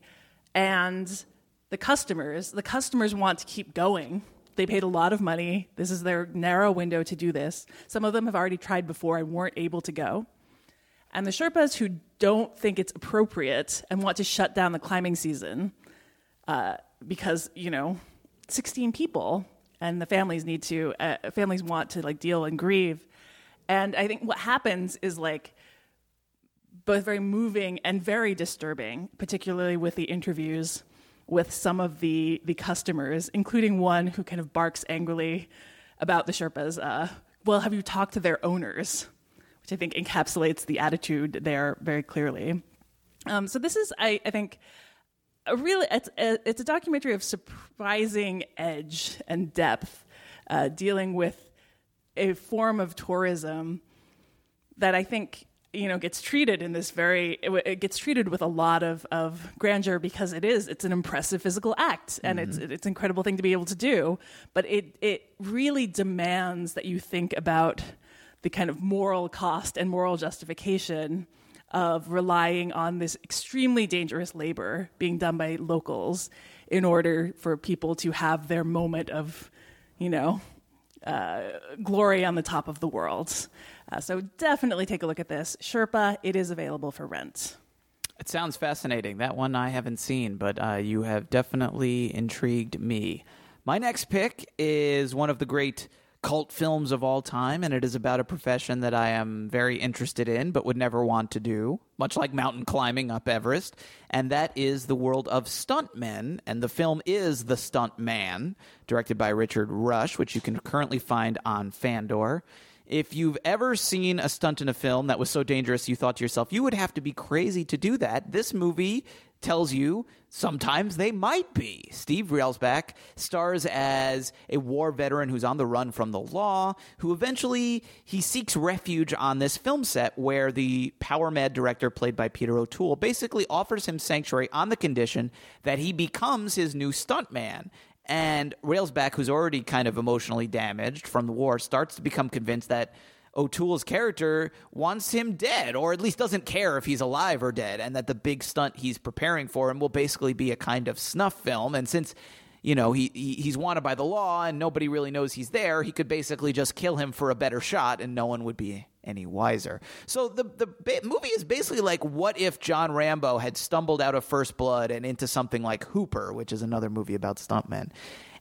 and the customers. The customers want to keep going. They paid a lot of money. This is their narrow window to do this. Some of them have already tried before and weren't able to go. And the Sherpas who don't think it's appropriate and want to shut down the climbing season uh, because, you know, sixteen people and the families need to, uh, families want to like deal and grieve. And I think what happens is like both very moving and very disturbing, particularly with the interviews with some of the, the customers, including one who kind of barks angrily about the Sherpas. Uh, well, have you talked to their owners? Which I think encapsulates the attitude there very clearly. Um, so this is, I, I think, a really it's a, it's a documentary of surprising edge and depth, uh, dealing with a form of tourism that I think, you know, gets treated in this very, it, it gets treated with a lot of, of grandeur because it is, it's an impressive physical act and mm-hmm. it's it's an incredible thing to be able to do. But it it really demands that you think about the kind of moral cost and moral justification of relying on this extremely dangerous labor being done by locals in order for people to have their moment of, you know, uh, glory on the top of the world. Uh, so definitely take a look at this. Sherpa, it is available for rent. It sounds fascinating. That one I haven't seen, but uh, you have definitely intrigued me. My next pick is one of the great cult films of all time, and it is about a profession that I am very interested in but would never want to do, much like mountain climbing up Everest, and that is the world of stuntmen, and the film is The Stunt Man, directed by Richard Rush, which you can currently find on Fandor. If you've ever seen a stunt in a film that was so dangerous you thought to yourself, you would have to be crazy to do that, this movie tells you sometimes they might be. Steve Railsback stars as a war veteran who's on the run from the law, who eventually he seeks refuge on this film set where the power-mad director, played by Peter O'Toole, basically offers him sanctuary on the condition that he becomes his new stuntman. And Railsback, who's already kind of emotionally damaged from the war, starts to become convinced that O'Toole's character wants him dead, or at least doesn't care if he's alive or dead, and that the big stunt he's preparing for him will basically be a kind of snuff film. And since, you know, he, he he's wanted by the law and nobody really knows he's there, he could basically just kill him for a better shot and no one would be any wiser. So the the ba- movie is basically like, what if John Rambo had stumbled out of First Blood and into something like Hooper, which is another movie about stuntmen.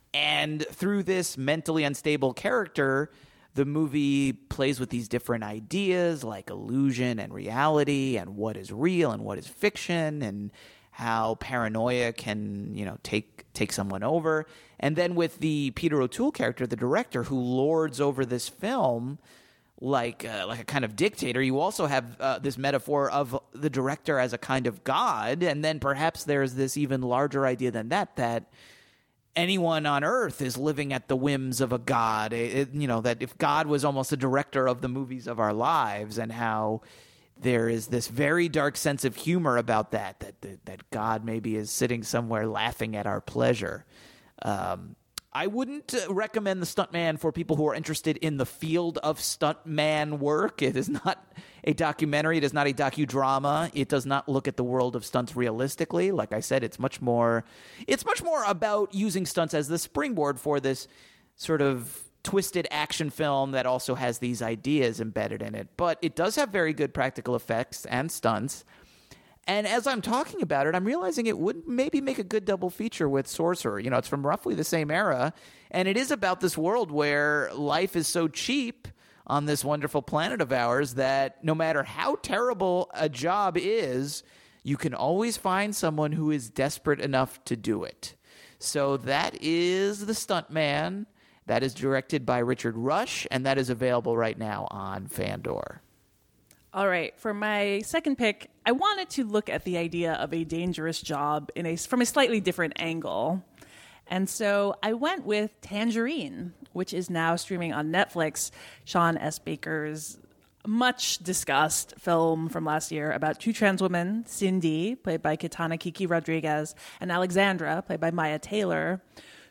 And through this mentally unstable character, the movie plays with these different ideas like illusion and reality and what is real and what is fiction and how paranoia can, you know, take take someone over. And then with the Peter O'Toole character, the director, who lords over this film like uh, like a kind of dictator, you also have uh, this metaphor of the director as a kind of god. And then perhaps there's this even larger idea than that, that anyone on earth is living at the whims of a god. It, you know, that if God was almost the director of the movies of our lives, and how there is this very dark sense of humor about that, that, that, that God maybe is sitting somewhere laughing at our pleasure. Um, I wouldn't recommend The Stuntman for people who are interested in the field of stuntman work. It is not a documentary. It is not a docudrama. It does not look at the world of stunts realistically. Like I said, it's much more it's much more about using stunts as the springboard for this sort of twisted action film that also has these ideas embedded in it. But it does have very good practical effects and stunts. And as I'm talking about it, I'm realizing it would maybe make a good double feature with Sorcerer. You know, it's from roughly the same era, and it is about this world where life is so cheap on this wonderful planet of ours that no matter how terrible a job is, you can always find someone who is desperate enough to do it. So that is The Stuntman. That is directed by Richard Rush, and that is available right now on Fandor. All right, for my second pick, I wanted to look at the idea of a dangerous job in a from a slightly different angle. And so I went with Tangerine, which is now streaming on Netflix. Sean S. Baker's much discussed film from last year about two trans women, Cindy, played by Kitana Kiki Rodriguez, and Alexandra, played by Maya Taylor,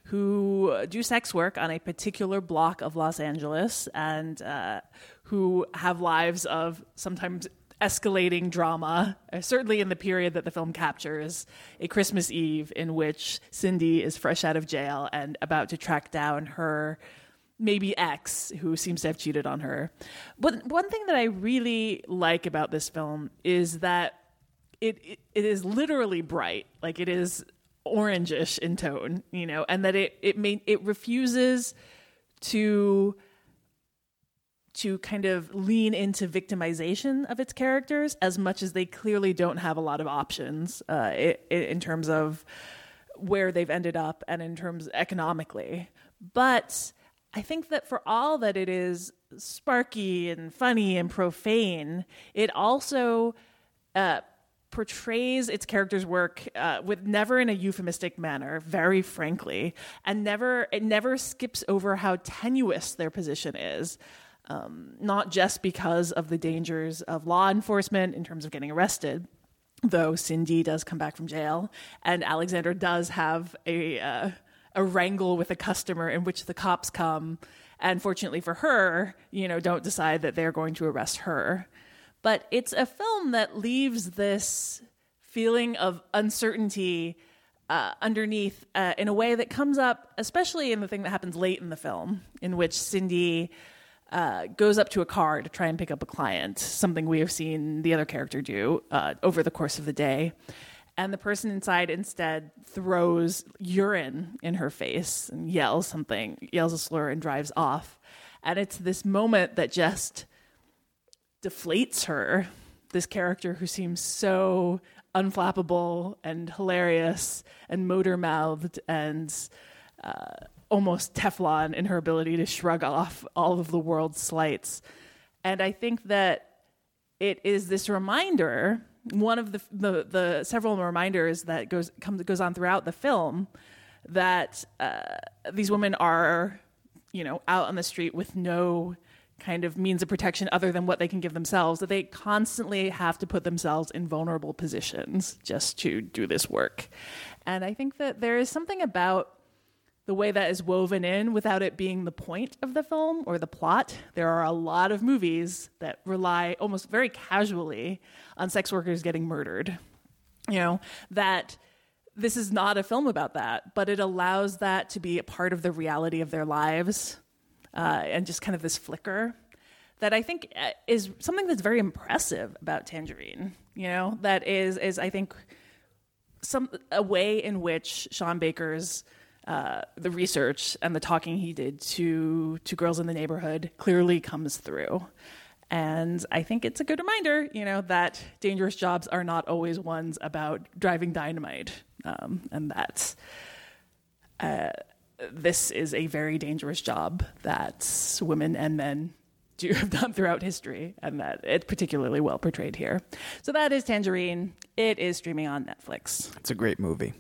who do sex work on a particular block of Los Angeles and uh, who have lives of sometimes escalating drama, uh, certainly in the period that the film captures, a Christmas Eve in which Cindy is fresh out of jail and about to track down her maybe ex who seems to have cheated on her. But one thing that I really like about this film is that it it, it is literally bright. Like, it is orangish in tone, you know, and that it it may, it refuses to to kind of lean into victimization of its characters as much as they clearly don't have a lot of options uh, it, it, in terms of where they've ended up and in terms economically. But I think that for all that it is sparky and funny and profane, it also uh, portrays its characters' work uh, with never in a euphemistic manner, very frankly, and never it never skips over how tenuous their position is. Um, not just because of the dangers of law enforcement in terms of getting arrested, though Cindy does come back from jail, and Alexandra does have a uh, a wrangle with a customer in which the cops come, and fortunately for her, you know, don't decide that they're going to arrest her. But it's a film that leaves this feeling of uncertainty uh, underneath uh, in a way that comes up, especially in the thing that happens late in the film, in which Cindy uh, goes up to a car to try and pick up a client, something we have seen the other character do uh, over the course of the day. And the person inside instead throws urine in her face and yells something, yells a slur and drives off. And it's this moment that just deflates her, this character who seems so unflappable and hilarious and motor-mouthed and uh, almost Teflon in her ability to shrug off all of the world's slights. And I think that it is this reminder, one of the the, the several reminders that goes comes goes on throughout the film, that uh, these women are, you know, out on the street with no kind of means of protection other than what they can give themselves, that they constantly have to put themselves in vulnerable positions just to do this work. And I think that there is something about the way that is woven in without it being the point of the film or the plot. There are a lot of movies that rely almost very casually on sex workers getting murdered. You know, that this is not a film about that, but it allows that to be a part of the reality of their lives. Uh, and just kind of this flicker that I think is something that's very impressive about Tangerine. You know, that is, is I think, some a way in which Sean Baker's uh, the research and the talking he did to to girls in the neighborhood clearly comes through. And I think it's a good reminder, you know, that dangerous jobs are not always ones about driving dynamite, um, and that. Uh, This is a very dangerous job that women and men do have done throughout history, and that it's particularly well portrayed here. So that is Tangerine. It is streaming on Netflix. It's a great movie.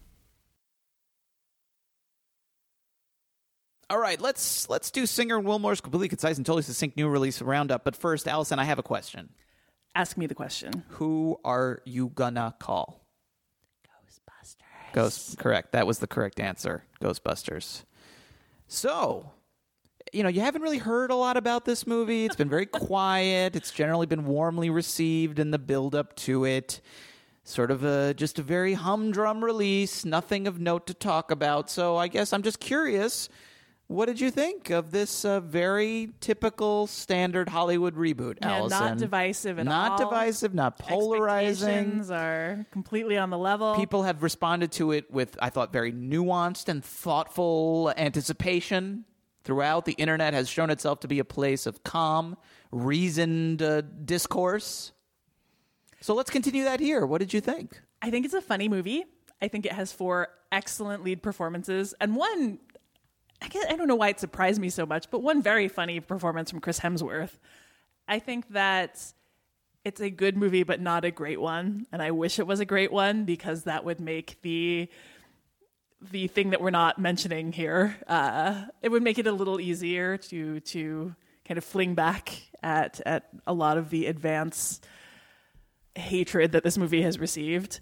All right, let's let's do Singer and Wilmore's completely concise and totally succinct new release roundup. But first, Allison, I have a question. Ask me the question. Who are you gonna call? Ghostbusters. Ghost, correct. That was the correct answer. Ghostbusters. So, you know, you haven't really heard a lot about this movie. It's been very quiet. It's generally been warmly received in the build-up to it. Sort of a just a very humdrum release. Nothing of note to talk about. So I guess I'm just curious. What did you think of this uh, very typical standard Hollywood reboot, Yeah, Allison? not divisive at not all. Not divisive, not polarizing. Expectations are completely on the level. People have responded to it with, I thought, very nuanced and thoughtful anticipation throughout. The internet has shown itself to be a place of calm, reasoned uh, discourse. So let's continue that here. What did you think? I think it's a funny movie. I think it has four excellent lead performances, and one... I guess, I don't know why it surprised me so much, but one very funny performance from Chris Hemsworth. I think that it's a good movie, but not a great one. And I wish it was a great one, because that would make the the thing that we're not mentioning here, uh, it would make it a little easier to to kind of fling back at at a lot of the advance hatred that this movie has received.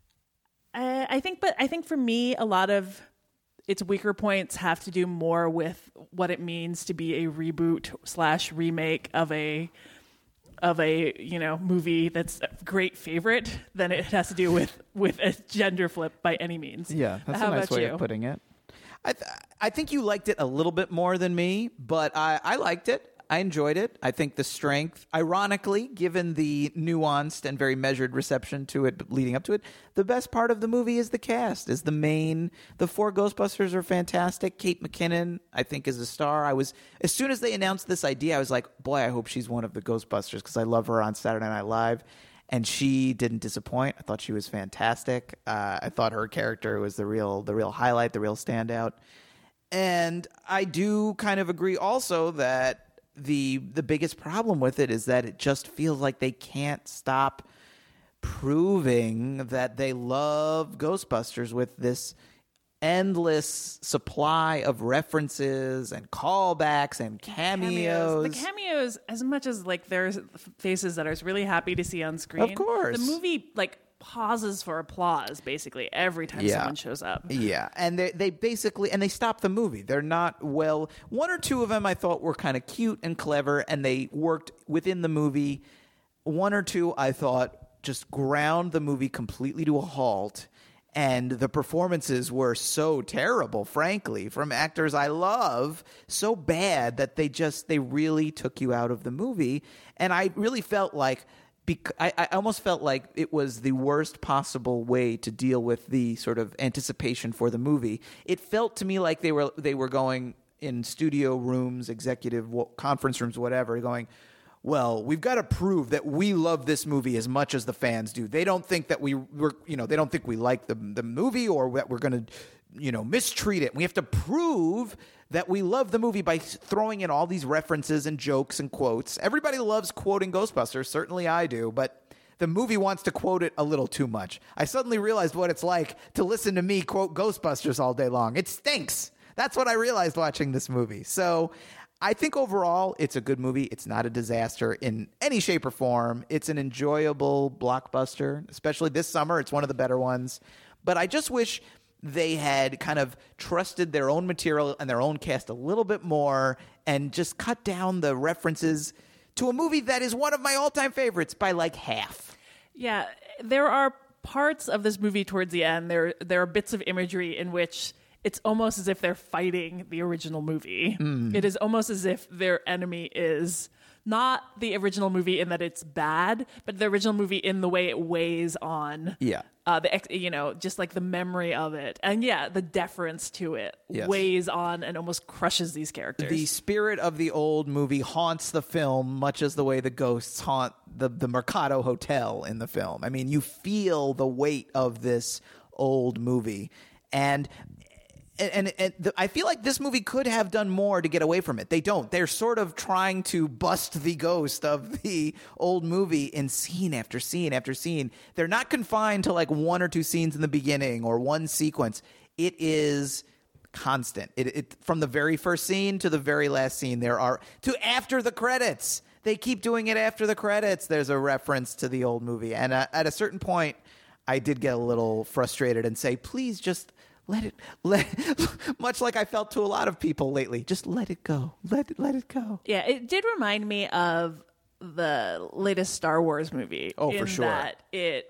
I, I think, but I think for me, a lot of its weaker points have to do more with what it means to be a reboot slash remake of a of a you know movie that's a great favorite than it has to do with with a gender flip by any means. Yeah, that's How a nice about way you? of putting it. I th- I think you liked it a little bit more than me, but I, I liked it. I enjoyed it. I think the strength, ironically, given the nuanced and very measured reception to it leading up to it, the best part of the movie is the cast, is the main. The four Ghostbusters are fantastic. Kate McKinnon, I think, is a star. I was, as soon as they announced this idea, I was like, boy, I hope she's one of the Ghostbusters, because I love her on Saturday Night Live. And she didn't disappoint. I thought she was fantastic. Uh, I thought her character was the real, the real highlight, the real standout. And I do kind of agree also that the the biggest problem with it is that it just feels like they can't stop proving that they love Ghostbusters with this endless supply of references and callbacks and cameos. The cameos, as much as like there's faces that I was really happy to see on screen. Of course. The movie like pauses for applause basically every time Yeah. someone shows up. Yeah, and they they basically and they stop the movie. They're not well. One or two of them I thought were kind of cute and clever, and they worked within the movie. One or two I thought just ground the movie completely to a halt, and the performances were so terrible, frankly, from actors I love, so bad that they just they really took you out of the movie. And I really felt like bec- I, I almost felt like it was the worst possible way to deal with the sort of anticipation for the movie. It felt to me like they were they were going in studio rooms, executive conference rooms, whatever, going, well, we've got to prove that we love this movie as much as the fans do. They don't think that we we're, you know, they don't think we like the the movie or that we're going to, you know, mistreat it. We have to prove that we love the movie by throwing in all these references and jokes and quotes. Everybody loves quoting Ghostbusters. Certainly I do, but the movie wants to quote it a little too much. I suddenly realized what it's like to listen to me quote Ghostbusters all day long. It stinks. That's what I realized watching this movie. So I think overall it's a good movie. It's not a disaster in any shape or form. It's an enjoyable blockbuster, especially this summer. It's one of the better ones. But I just wish they had kind of trusted their own material and their own cast a little bit more and just cut down the references to a movie that is one of my all-time favorites by like half. Yeah, there are parts of this movie towards the end. There, there are bits of imagery in which it's almost as if they're fighting the original movie. Mm. It is almost as if their enemy is not the original movie in that it's bad, but the original movie in the way it weighs on, yeah, uh, the ex- you know, just like the memory of it, and yeah, the deference to it yes. weighs on and almost crushes these characters. The spirit of the old movie haunts the film, much as the way the ghosts haunt the the Mercado Hotel in the film. I mean, you feel the weight of this old movie, and. And, and, and the, I feel like this movie could have done more to get away from it. They don't. They're sort of trying to bust the ghost of the old movie in scene after scene after scene. They're not confined to like one or two scenes in the beginning or one sequence. It is constant. It, it from the very first scene to the very last scene. There are to after the credits. They keep doing it after the credits. There's a reference to the old movie. And uh, at a certain point, I did get a little frustrated and say, please just... Let it, let much like I felt to a lot of people lately. Just let it go. Let it, let it go. Yeah, it did remind me of the latest Star Wars movie. Oh, in for sure. That it,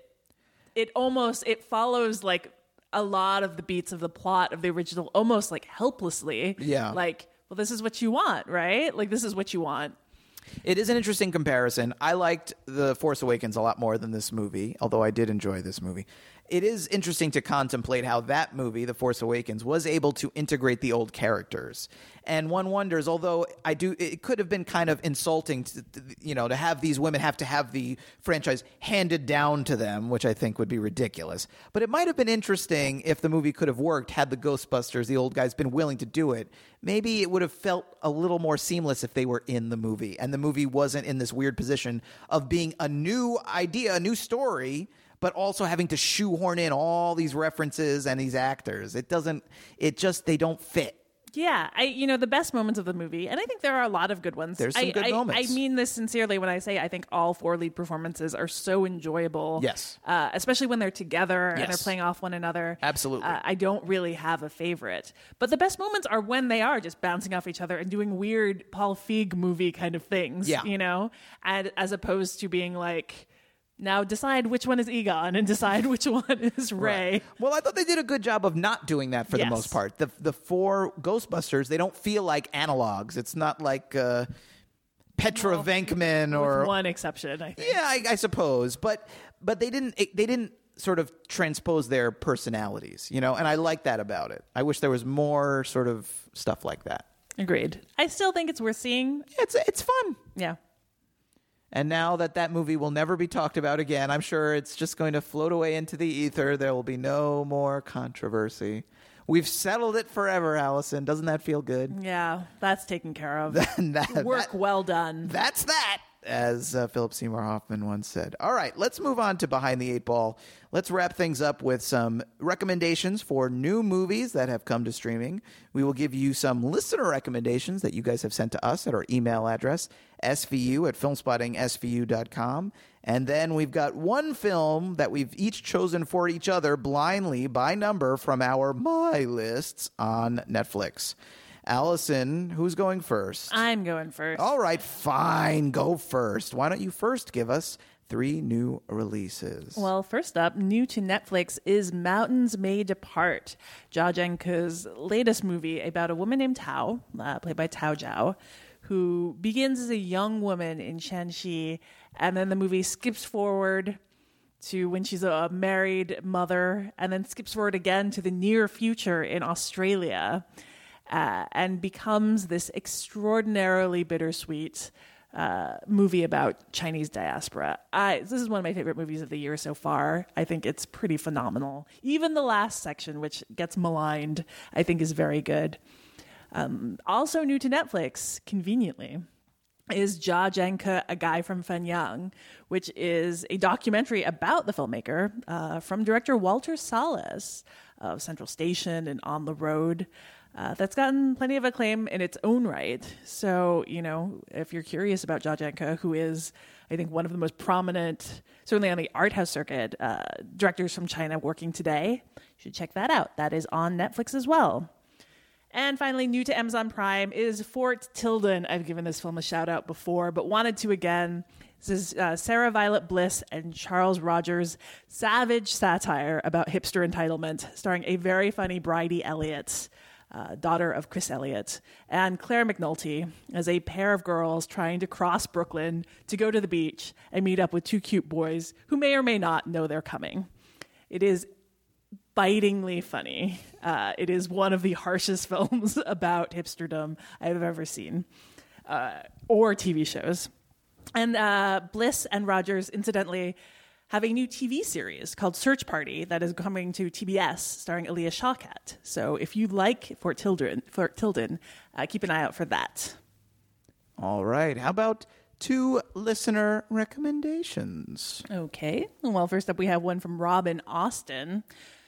it almost it follows like a lot of the beats of the plot of the original, almost like helplessly. Yeah. Like, well, this is what you want, right? Like, this is what you want. It is an interesting comparison. I liked The Force Awakens a lot more than this movie, although I did enjoy this movie. It is interesting to contemplate how that movie, The Force Awakens, was able to integrate the old characters. And one wonders, although I do, it could have been kind of insulting, to, you know, to have these women have to have the franchise handed down to them, which I think would be ridiculous. But it might have been interesting if the movie could have worked had the Ghostbusters, the old guys, been willing to do it. Maybe it would have felt a little more seamless if they were in the movie and the movie wasn't in this weird position of being a new idea, a new story, but also having to shoehorn in all these references and these actors. It doesn't, it just, they don't fit. Yeah, I you know the best moments of the movie, and I think there are a lot of good ones. There's some I, good I, moments. I mean this sincerely when I say I think all four lead performances are so enjoyable. Yes, uh, especially when they're together yes. and they're playing off one another. Absolutely. Uh, I don't really have a favorite, but the best moments are when they are just bouncing off each other and doing weird Paul Feig movie kind of things. Yeah, you know, and as opposed to being like, now decide which one is Egon and decide which one is Rey. Right. Well, I thought they did a good job of not doing that for yes. the most part. The the four Ghostbusters, they don't feel like analogs. It's not like uh, Petra well, Venkman or with one exception, I think. Yeah, I, I suppose, but but they didn't it, they didn't sort of transpose their personalities, you know, and I like that about it. I wish there was more sort of stuff like that. Agreed. I still think it's worth seeing. It's it's fun. Yeah. And now that that movie will never be talked about again, I'm sure it's just going to float away into the ether. There will be no more controversy. We've settled it forever, Allison. Doesn't that feel good? Yeah, that's taken care of. that, Work that, well done. That's that, as uh, Philip Seymour Hoffman once said. All right, let's move on to Behind the Eight Ball. Let's wrap things up with some recommendations for new movies that have come to streaming. We will give you some listener recommendations that you guys have sent to us at our email address, S V U at filmspotting S V U dot com. And then we've got one film that we've each chosen for each other blindly by number from our My Lists on Netflix. Allison, who's going first? I'm going first. All right, fine. Go first. Why don't you first give us three new releases. Well, first up, new to Netflix is Mountains May Depart, Jia Zhangke's latest movie about a woman named Tao, uh, played by Tao Zhao, who begins as a young woman in Shanxi, and then the movie skips forward to when she's a married mother, and then skips forward again to the near future in Australia, uh, and becomes this extraordinarily bittersweet uh, movie about Chinese diaspora. I, this is one of my favorite movies of the year so far. I think it's pretty phenomenal. Even the last section, which gets maligned, I think is very good. Um, also new to Netflix, conveniently, is Jia Zhangke, A Guy from Fenyang, which is a documentary about the filmmaker uh, from director Walter Salles of Central Station and On the Road. Uh, that's gotten plenty of acclaim in its own right. So, you know, if you're curious about Jia Zhangke, who is, I think, one of the most prominent, certainly on the art house circuit, uh, directors from China working today, you should check that out. That is on Netflix as well. And finally, new to Amazon Prime is Fort Tilden. I've given this film a shout out before, but wanted to again. This is uh, Sarah Violet Bliss and Charles Rogers' savage satire about hipster entitlement, starring a very funny Bridie Elliott, uh, daughter of Chris Elliott, and Claire McNulty as a pair of girls trying to cross Brooklyn to go to the beach and meet up with two cute boys who may or may not know they're coming. It is bitingly funny. Uh, it is one of the harshest films about hipsterdom I've ever seen, uh, or T V shows. And uh, Bliss and Rogers, incidentally, have a new T V series called Search Party that is coming to T B S, starring Aaliyah Shawkat. So if you like Fort Tilden, Fort Tilden, uh, keep an eye out for that. All right. How about two listener recommendations? Okay. Well, first up, we have one from Rob in Austin.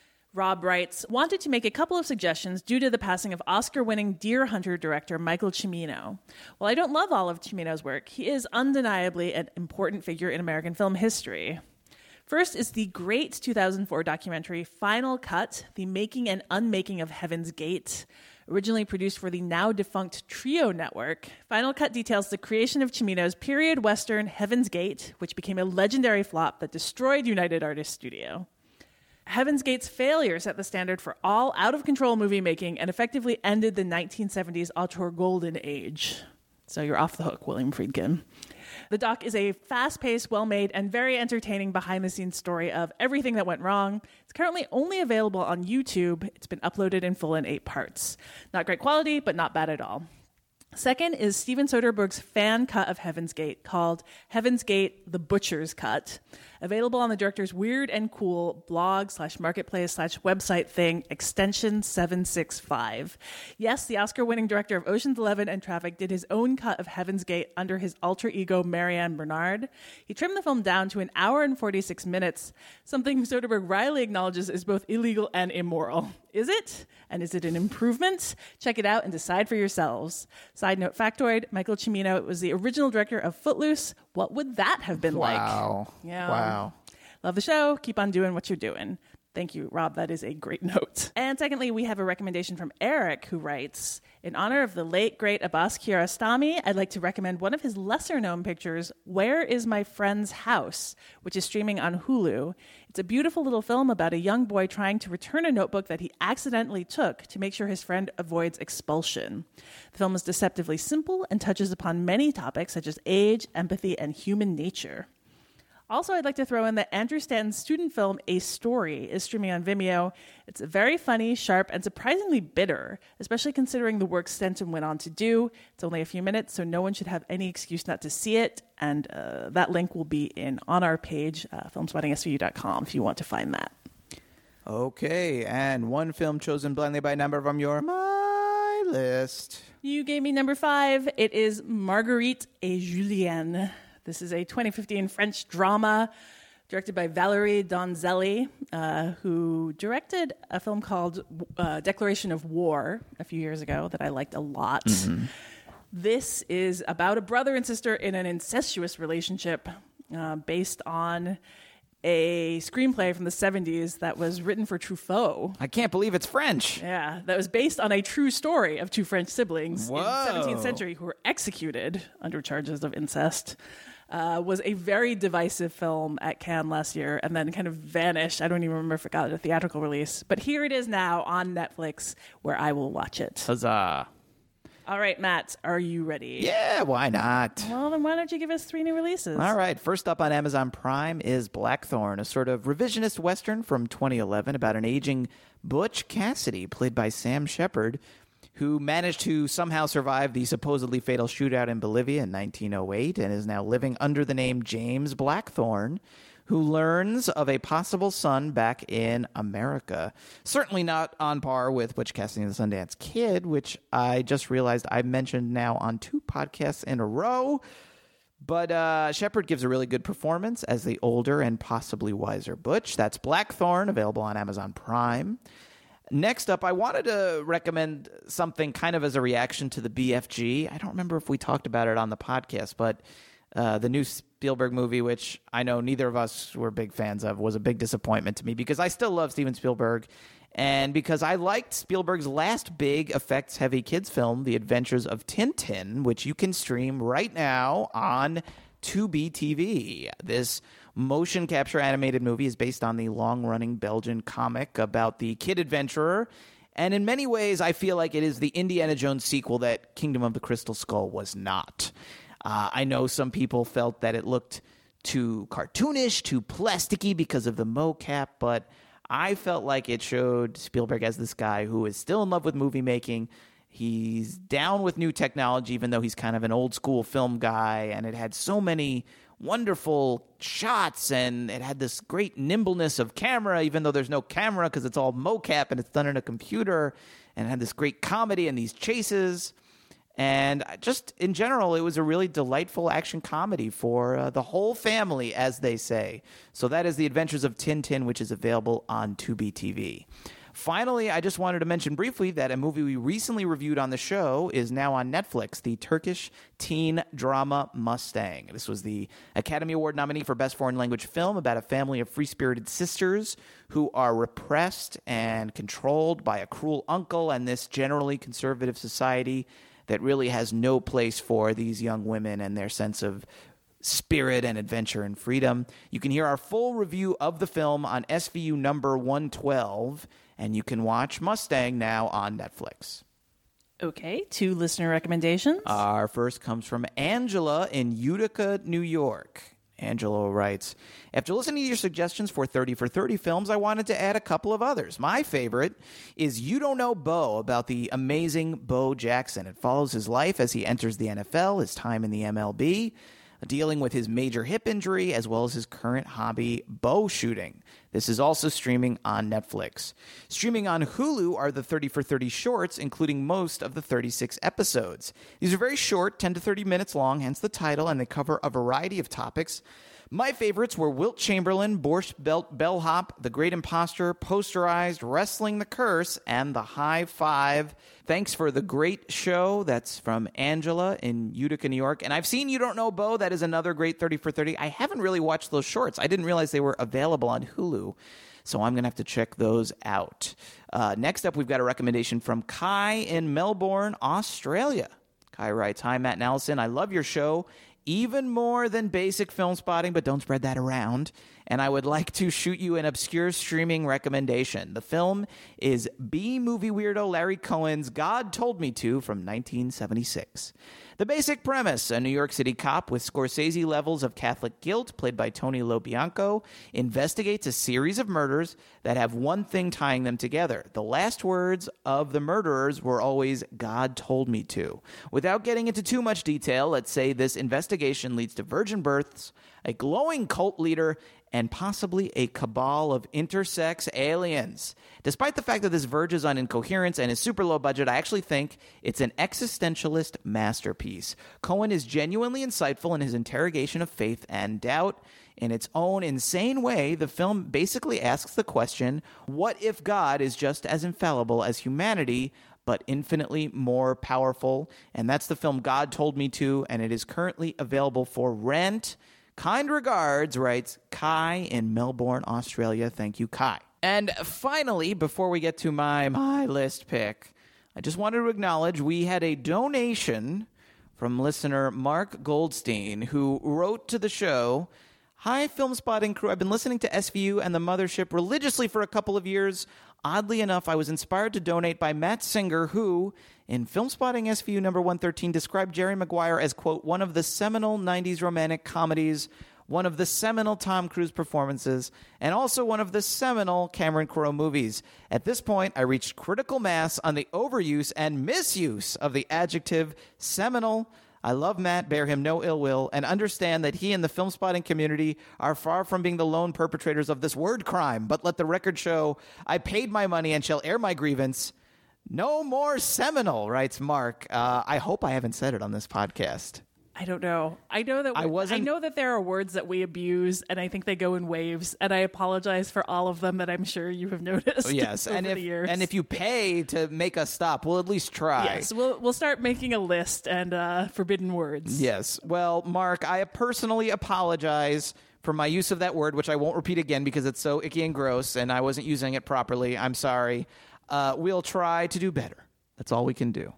Rob writes, wanted to make a couple of suggestions due to the passing of Oscar-winning Deer Hunter director Michael Cimino. While I don't love all of Cimino's work, he is undeniably an important figure in American film history. First is the great two thousand four documentary Final Cut, The Making and Unmaking of Heaven's Gate. Originally produced for the now-defunct Trio Network, Final Cut details the creation of Cimino's period western Heaven's Gate, which became a legendary flop that destroyed United Artists Studio. Heaven's Gate's failure set the standard for all out-of-control movie making and effectively ended the nineteen seventies auteur golden age. So you're off the hook, William Friedkin. The doc is a fast-paced, well-made, and very entertaining behind-the-scenes story of everything that went wrong. It's currently only available on YouTube. It's been uploaded in full in eight parts. Not great quality, but not bad at all. Second is Steven Soderbergh's fan cut of Heaven's Gate called Heaven's Gate, The Butcher's Cut, available on the director's weird and cool blog slash marketplace slash website thing, Extension seven six five. Yes, the Oscar-winning director of Ocean's Eleven and Traffic did his own cut of Heaven's Gate under his alter ego, Marianne Bernard. He trimmed the film down to an hour and forty-six minutes, something Soderbergh wryly acknowledges is both illegal and immoral. Is it? And is it an improvement? Check it out and decide for yourselves. Side note factoid, Michael Cimino was the original director of Footloose. What would that have been like? Wow. Yeah. Wow. Love the show. Keep on doing what you're doing. Thank you, Rob. That is a great note. And secondly, we have a recommendation from Eric, who writes, in honor of the late, great Abbas Kiarostami, I'd like to recommend one of his lesser-known pictures, Where is My Friend's House?, which is streaming on Hulu. It's a beautiful little film about a young boy trying to return a notebook that he accidentally took to make sure his friend avoids expulsion. The film is deceptively simple and touches upon many topics such as age, empathy, and human nature. Also, I'd like to throw in that Andrew Stanton's student film, A Story, is streaming on Vimeo. It's very funny, sharp, and surprisingly bitter, especially considering the work Stanton went on to do. It's only a few minutes, so no one should have any excuse not to see it. And uh, that link will be in on our page, uh, filmspotting S V U dot com, if you want to find that. Okay, and one film chosen blindly by number from your My List. You gave me number five. It is Marguerite et Julien. This is a twenty fifteen French drama directed by Valérie Donzelli, uh, who directed a film called uh, Declaration of War a few years ago that I liked a lot. Mm-hmm. This is about a brother and sister in an incestuous relationship uh, based on a screenplay from the seventies that was written for Truffaut. I can't believe it's French. Yeah, that was based on a true story of two French siblings Whoa. in the seventeenth century who were executed under charges of incest. uh, was a very divisive film at Cannes last year and then kind of vanished. I don't even remember if it got a theatrical release. But here it is now on Netflix, where I will watch it. Huzzah. All right, Matt, are you ready? Yeah, why not? Well, then why don't you give us three new releases? All right. First up on Amazon Prime is Blackthorn, a sort of revisionist Western from twenty eleven about an aging Butch Cassidy, played by Sam Shepard, who managed to somehow survive the supposedly fatal shootout in Bolivia in nineteen oh eight and is now living under the name James Blackthorn, who learns of a possible son back in America. Certainly not on par with Butch Cassidy and the Sundance Kid, which I just realized I mentioned now on two podcasts in a row. But uh, Shepard gives a really good performance as the older and possibly wiser Butch. That's Blackthorn, available on Amazon Prime. Next up, I wanted to recommend something kind of as a reaction to the B F G. I don't remember if we talked about it on the podcast, but uh, the new Spielberg movie, which I know neither of us were big fans of, was a big disappointment to me because I still love Steven Spielberg and because I liked Spielberg's last big effects-heavy kids film, The Adventures of Tintin, which you can stream right now on Tubi T V. This motion capture animated movie is based on the long-running Belgian comic about the kid adventurer, and in many ways I feel like it is the Indiana Jones sequel that Kingdom of the Crystal Skull was not. Uh, I know some people felt that it looked too cartoonish, too plasticky because of the mocap, but I felt like it showed Spielberg as this guy who is still in love with movie making. He's down with new technology, even though he's kind of an old school film guy, and it had so many wonderful shots, and it had this great nimbleness of camera, even though there's no camera because it's all mocap and it's done in a computer, and it had this great comedy and these chases. And just in general, it was a really delightful action comedy for uh, the whole family, as they say. So that is The Adventures of Tintin, which is available on Tubi T V. Finally, I just wanted to mention briefly that a movie we recently reviewed on the show is now on Netflix, the Turkish teen drama Mustang. This was the Academy Award nominee for Best Foreign Language Film about a family of free-spirited sisters who are repressed and controlled by a cruel uncle and this generally conservative society that really has no place for these young women and their sense of spirit and adventure and freedom. You can hear our full review of the film on S V U number one twelve, and you can watch Mustang now on Netflix. Okay, two listener recommendations. Our first comes from Angela in Utica, New York. Angela writes, after listening to your suggestions for thirty for thirty films, I wanted to add a couple of others. My favorite is You Don't Know Bo, about the amazing Bo Jackson. It follows his life as he enters the N F L, his time in the M L B, dealing with his major hip injury, as well as his current hobby, bow shooting. This is also streaming on Netflix. Streaming on Hulu are the thirty for thirty shorts, including most of the thirty-six episodes. These are very short, ten to thirty minutes long, hence the title, and they cover a variety of topics. My favorites were Wilt Chamberlain, Borscht Belt Bellhop, The Great Imposter, Posterized, Wrestling the Curse, and The High Five. Thanks for the great show. That's from Angela in Utica, New York. And I've seen You Don't Know Bo. That is another great thirty for thirty. I haven't really watched those shorts. I didn't realize they were available on Hulu, so I'm going to have to check those out. Uh, next up, we've got a recommendation from Kai in Melbourne, Australia. Kai writes, hi, Matt and Allison. I love your show even more than basic film spotting, but don't spread that around. And I would like to shoot you an obscure streaming recommendation. The film is B-movie weirdo Larry Cohen's God Told Me To from nineteen seventy-six. The basic premise, a New York City cop with Scorsese levels of Catholic guilt, played by Tony LoBianco, investigates a series of murders that have one thing tying them together. The last words of the murderers were always, God told me to. Without getting into too much detail, let's say this investigation leads to virgin births, a glowing cult leader, and possibly a cabal of intersex aliens. Despite the fact that this verges on incoherence and is super low budget, I actually think it's an existentialist masterpiece. Cohen is genuinely insightful in his interrogation of faith and doubt. In its own insane way, the film basically asks the question, what if God is just as infallible as humanity, but infinitely more powerful? And that's the film God Told Me To, and it is currently available for rent. Kind regards, writes Kai in Melbourne, Australia. Thank you, Kai. And finally, before we get to my my list pick, I just wanted to acknowledge we had a donation from listener Mark Goldstein, who wrote to the show, "Hi, Film Spotting crew. I've been listening to S V U and The Mothership religiously for a couple of years. Oddly enough, I was inspired to donate by Matt Singer, who, in Film Spotting S V U number one thirteen, described Jerry Maguire as, quote, one of the seminal nineties romantic comedies, one of the seminal Tom Cruise performances, and also one of the seminal Cameron Crowe movies. At this point, I reached critical mass on the overuse and misuse of the adjective seminal. I love Matt, bear him no ill will, and understand that he and the Film Spotting community are far from being the lone perpetrators of this word crime. But let the record show, I paid my money and shall air my grievance. No more seminal," writes Mark. Uh, I hope I haven't said it on this podcast. I don't know. I know that I wasn't- I know that there are words that we abuse, and I think they go in waves. And I apologize for all of them that I'm sure you have noticed. Oh, yes, over and if the years. and if you pay to make us stop, we'll at least try. yes, we'll we'll start making a list and uh, forbidden words. Yes. Well, Mark, I personally apologize for my use of that word, which I won't repeat again because it's so icky and gross, and I wasn't using it properly. I'm sorry. Uh, we'll try to do better. That's all we can do.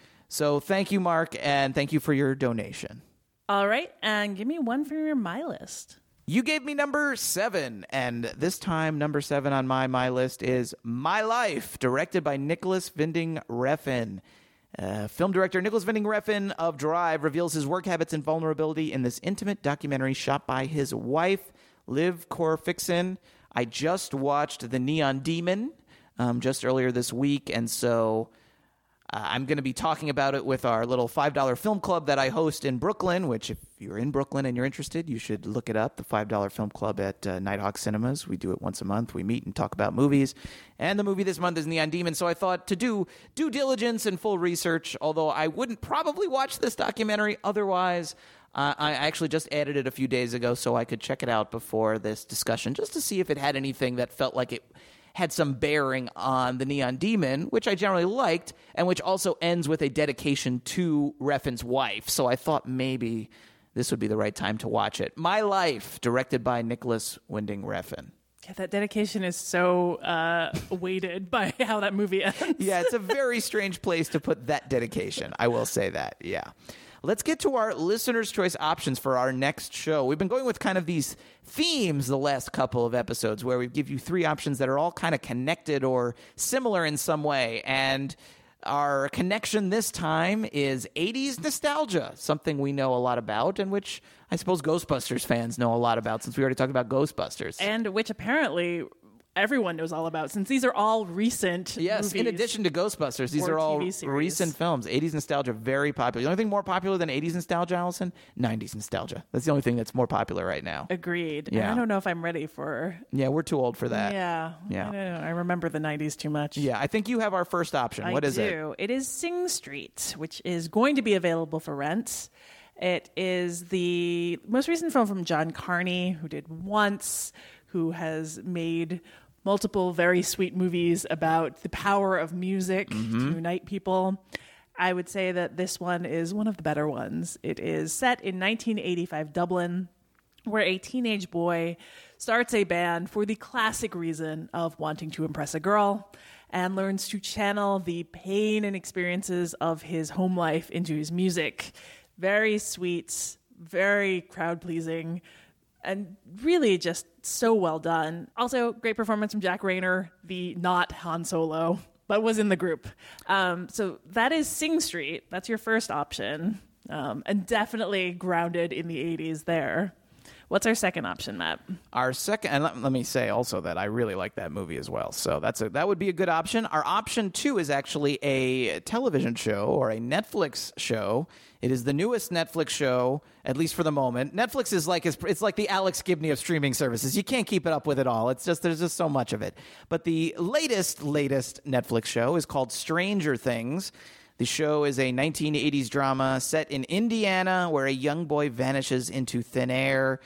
So thank you, Mark, and thank you for your donation. All right, and give me one for your My List. You gave me number seven, and this time number seven on my My List is My Life, directed by Nicholas Winding Refn. Uh, film director Nicholas Winding Refn of Drive reveals his work habits and vulnerability in this intimate documentary shot by his wife, Liv Corfixon. I just watched The Neon Demon um, just earlier this week, and so Uh, I'm going to be talking about it with our little five dollar film club that I host in Brooklyn, which if you're in Brooklyn and you're interested, you should look it up, the five dollar film club at uh, Nighthawk Cinemas. We do it once a month. We meet and talk about movies. And the movie this month is Neon Demon, so I thought to do due diligence and full research, although I wouldn't probably watch this documentary otherwise. Uh, I actually just added it a few days ago so I could check it out before this discussion, just to see if it had anything that felt like it had some bearing on the Neon Demon, which I generally liked, and which also ends with a dedication to Refn's wife. So I thought maybe this would be the right time to watch it. My Life, directed by Nicholas Winding Refn. Yeah, that dedication is so uh, weighted by how that movie ends. Yeah, it's a very strange place to put that dedication. I will say that, yeah. Let's get to our listener's choice options for our next show. We've been going with kind of these themes the last couple of episodes where we give you three options that are all kind of connected or similar in some way. And our connection this time is eighties nostalgia, something we know a lot about and which I suppose Ghostbusters fans know a lot about since we already talked about Ghostbusters. And which apparently everyone knows all about, since these are all recent Yes, movies. in addition to Ghostbusters, these or are all T V series. recent films. eighties nostalgia, very popular. The only thing more popular than eighties nostalgia, Allison? nineties nostalgia. That's the only thing that's more popular right now. Agreed. Yeah. And I don't know if I'm ready for... Yeah, we're too old for that. Yeah. Yeah. I don't know. I remember the nineties too much. Yeah, I think you have our first option. What I is it? do. It is Sing Street, which is going to be available for rent. It is the most recent film from John Carney, who did Once, who has made multiple very sweet movies about the power of music Mm-hmm. to unite people. I would say that this one is one of the better ones. It is set in nineteen eighty-five Dublin, where a teenage boy starts a band for the classic reason of wanting to impress a girl and learns to channel the pain and experiences of his home life into his music. Very sweet, very crowd-pleasing, and really just so well done. Also, great performance from Jack Rayner, the not Han Solo, but was in the group. Um, so that is Sing Street. That's your first option. Um, and definitely grounded in the eighties there. What's our second option, Matt? Our second, and let, let me say also that I really like that movie as well. So that's a, that would be a good option. Our option two is actually a television show or a Netflix show. It is the newest Netflix show, at least for the moment. Netflix is like it's like the Alex Gibney of streaming services. You can't keep it up with it all. It's just there's just so much of it. But the latest latest Netflix show is called Stranger Things. The show is a nineteen eighties drama set in Indiana where a young boy vanishes into thin air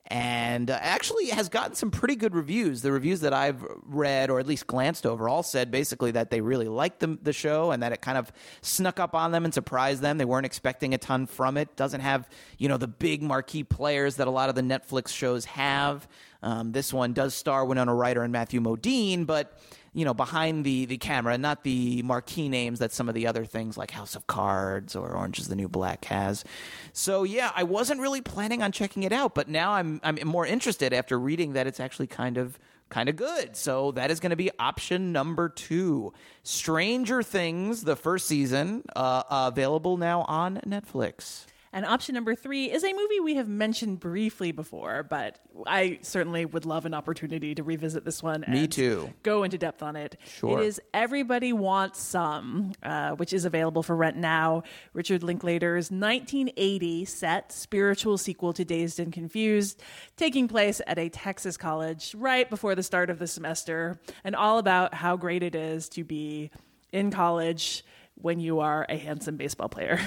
and uh, actually has gotten some pretty good reviews. The reviews that I've read or at least glanced over all said basically that they really liked the, the show and that it kind of snuck up on them and surprised them. They weren't expecting a ton from it. Doesn't have, you know, the big marquee players that a lot of the Netflix shows have. Um, this one does star Winona Ryder and Matthew Modine, but you know, behind the, the camera, not the marquee names that some of the other things like House of Cards or Orange is the New Black has. So, yeah, I wasn't really planning on checking it out, but now I'm I'm more interested after reading that it's actually kind of kind of good. So that is going to be option number two. Stranger Things, the first season, uh, available now on Netflix. And option number three is a movie we have mentioned briefly before, but I certainly would love an opportunity to revisit this one. Me and too. Go into depth on it. Sure. It is Everybody Wants Some, uh, which is available for rent now. Richard Linklater's nineteen eighty set spiritual sequel to Dazed and Confused, taking place at a Texas college right before the start of the semester, and all about how great it is to be in college when you are a handsome baseball player.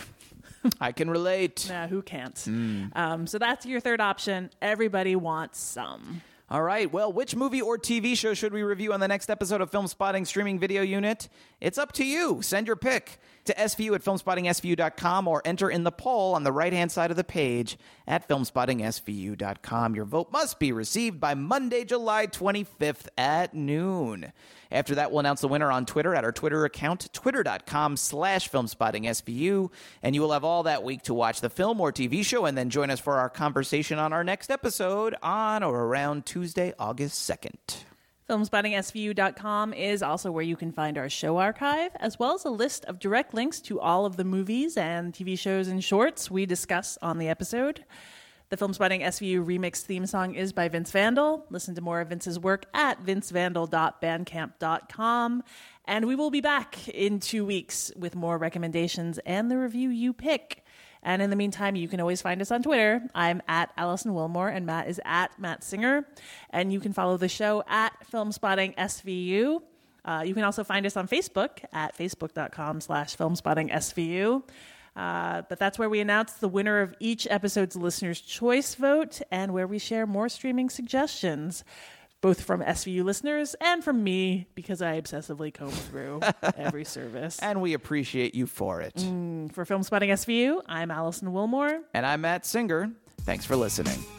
I can relate. Nah, who can't? Mm. Um, so that's your third option. Everybody Wants Some. All right. Well, which movie or T V show should we review on the next episode of Film Spotting Streaming Video Unit? It's up to you. Send your pick to S V U at filmspotting S V U dot com or enter in the poll on the right-hand side of the page at filmspotting S V U dot com. Your vote must be received by Monday, July twenty-fifth at noon. After that, we'll announce the winner on Twitter at our Twitter account, twitter.com slash filmspottingsvu, and you will have all that week to watch the film or T V show and then join us for our conversation on our next episode on or around Tuesday, August second. filmspotting S V U dot com is also where you can find our show archive, as well as a list of direct links to all of the movies and T V shows and shorts we discuss on the episode. The Filmspotting S V U remix theme song is by Vince Vandal. Listen to more of Vince's work at vince vandal dot bandcamp dot com. And we will be back in two weeks with more recommendations and the review you pick. And in the meantime, you can always find us on Twitter. I'm at Allison Wilmore, and Matt is at Matt Singer. And you can follow the show at Filmspotting S V U. Uh, you can also find us on Facebook at facebook.com slash filmspottingsvu. Uh, but that's where we announce the winner of each episode's Listener's Choice vote and where we share more streaming suggestions, both from S V U listeners and from me, because I obsessively comb through every service. And we appreciate you for it. Mm, for Filmspotting S V U, I'm Allison Wilmore. And I'm Matt Singer. Thanks for listening.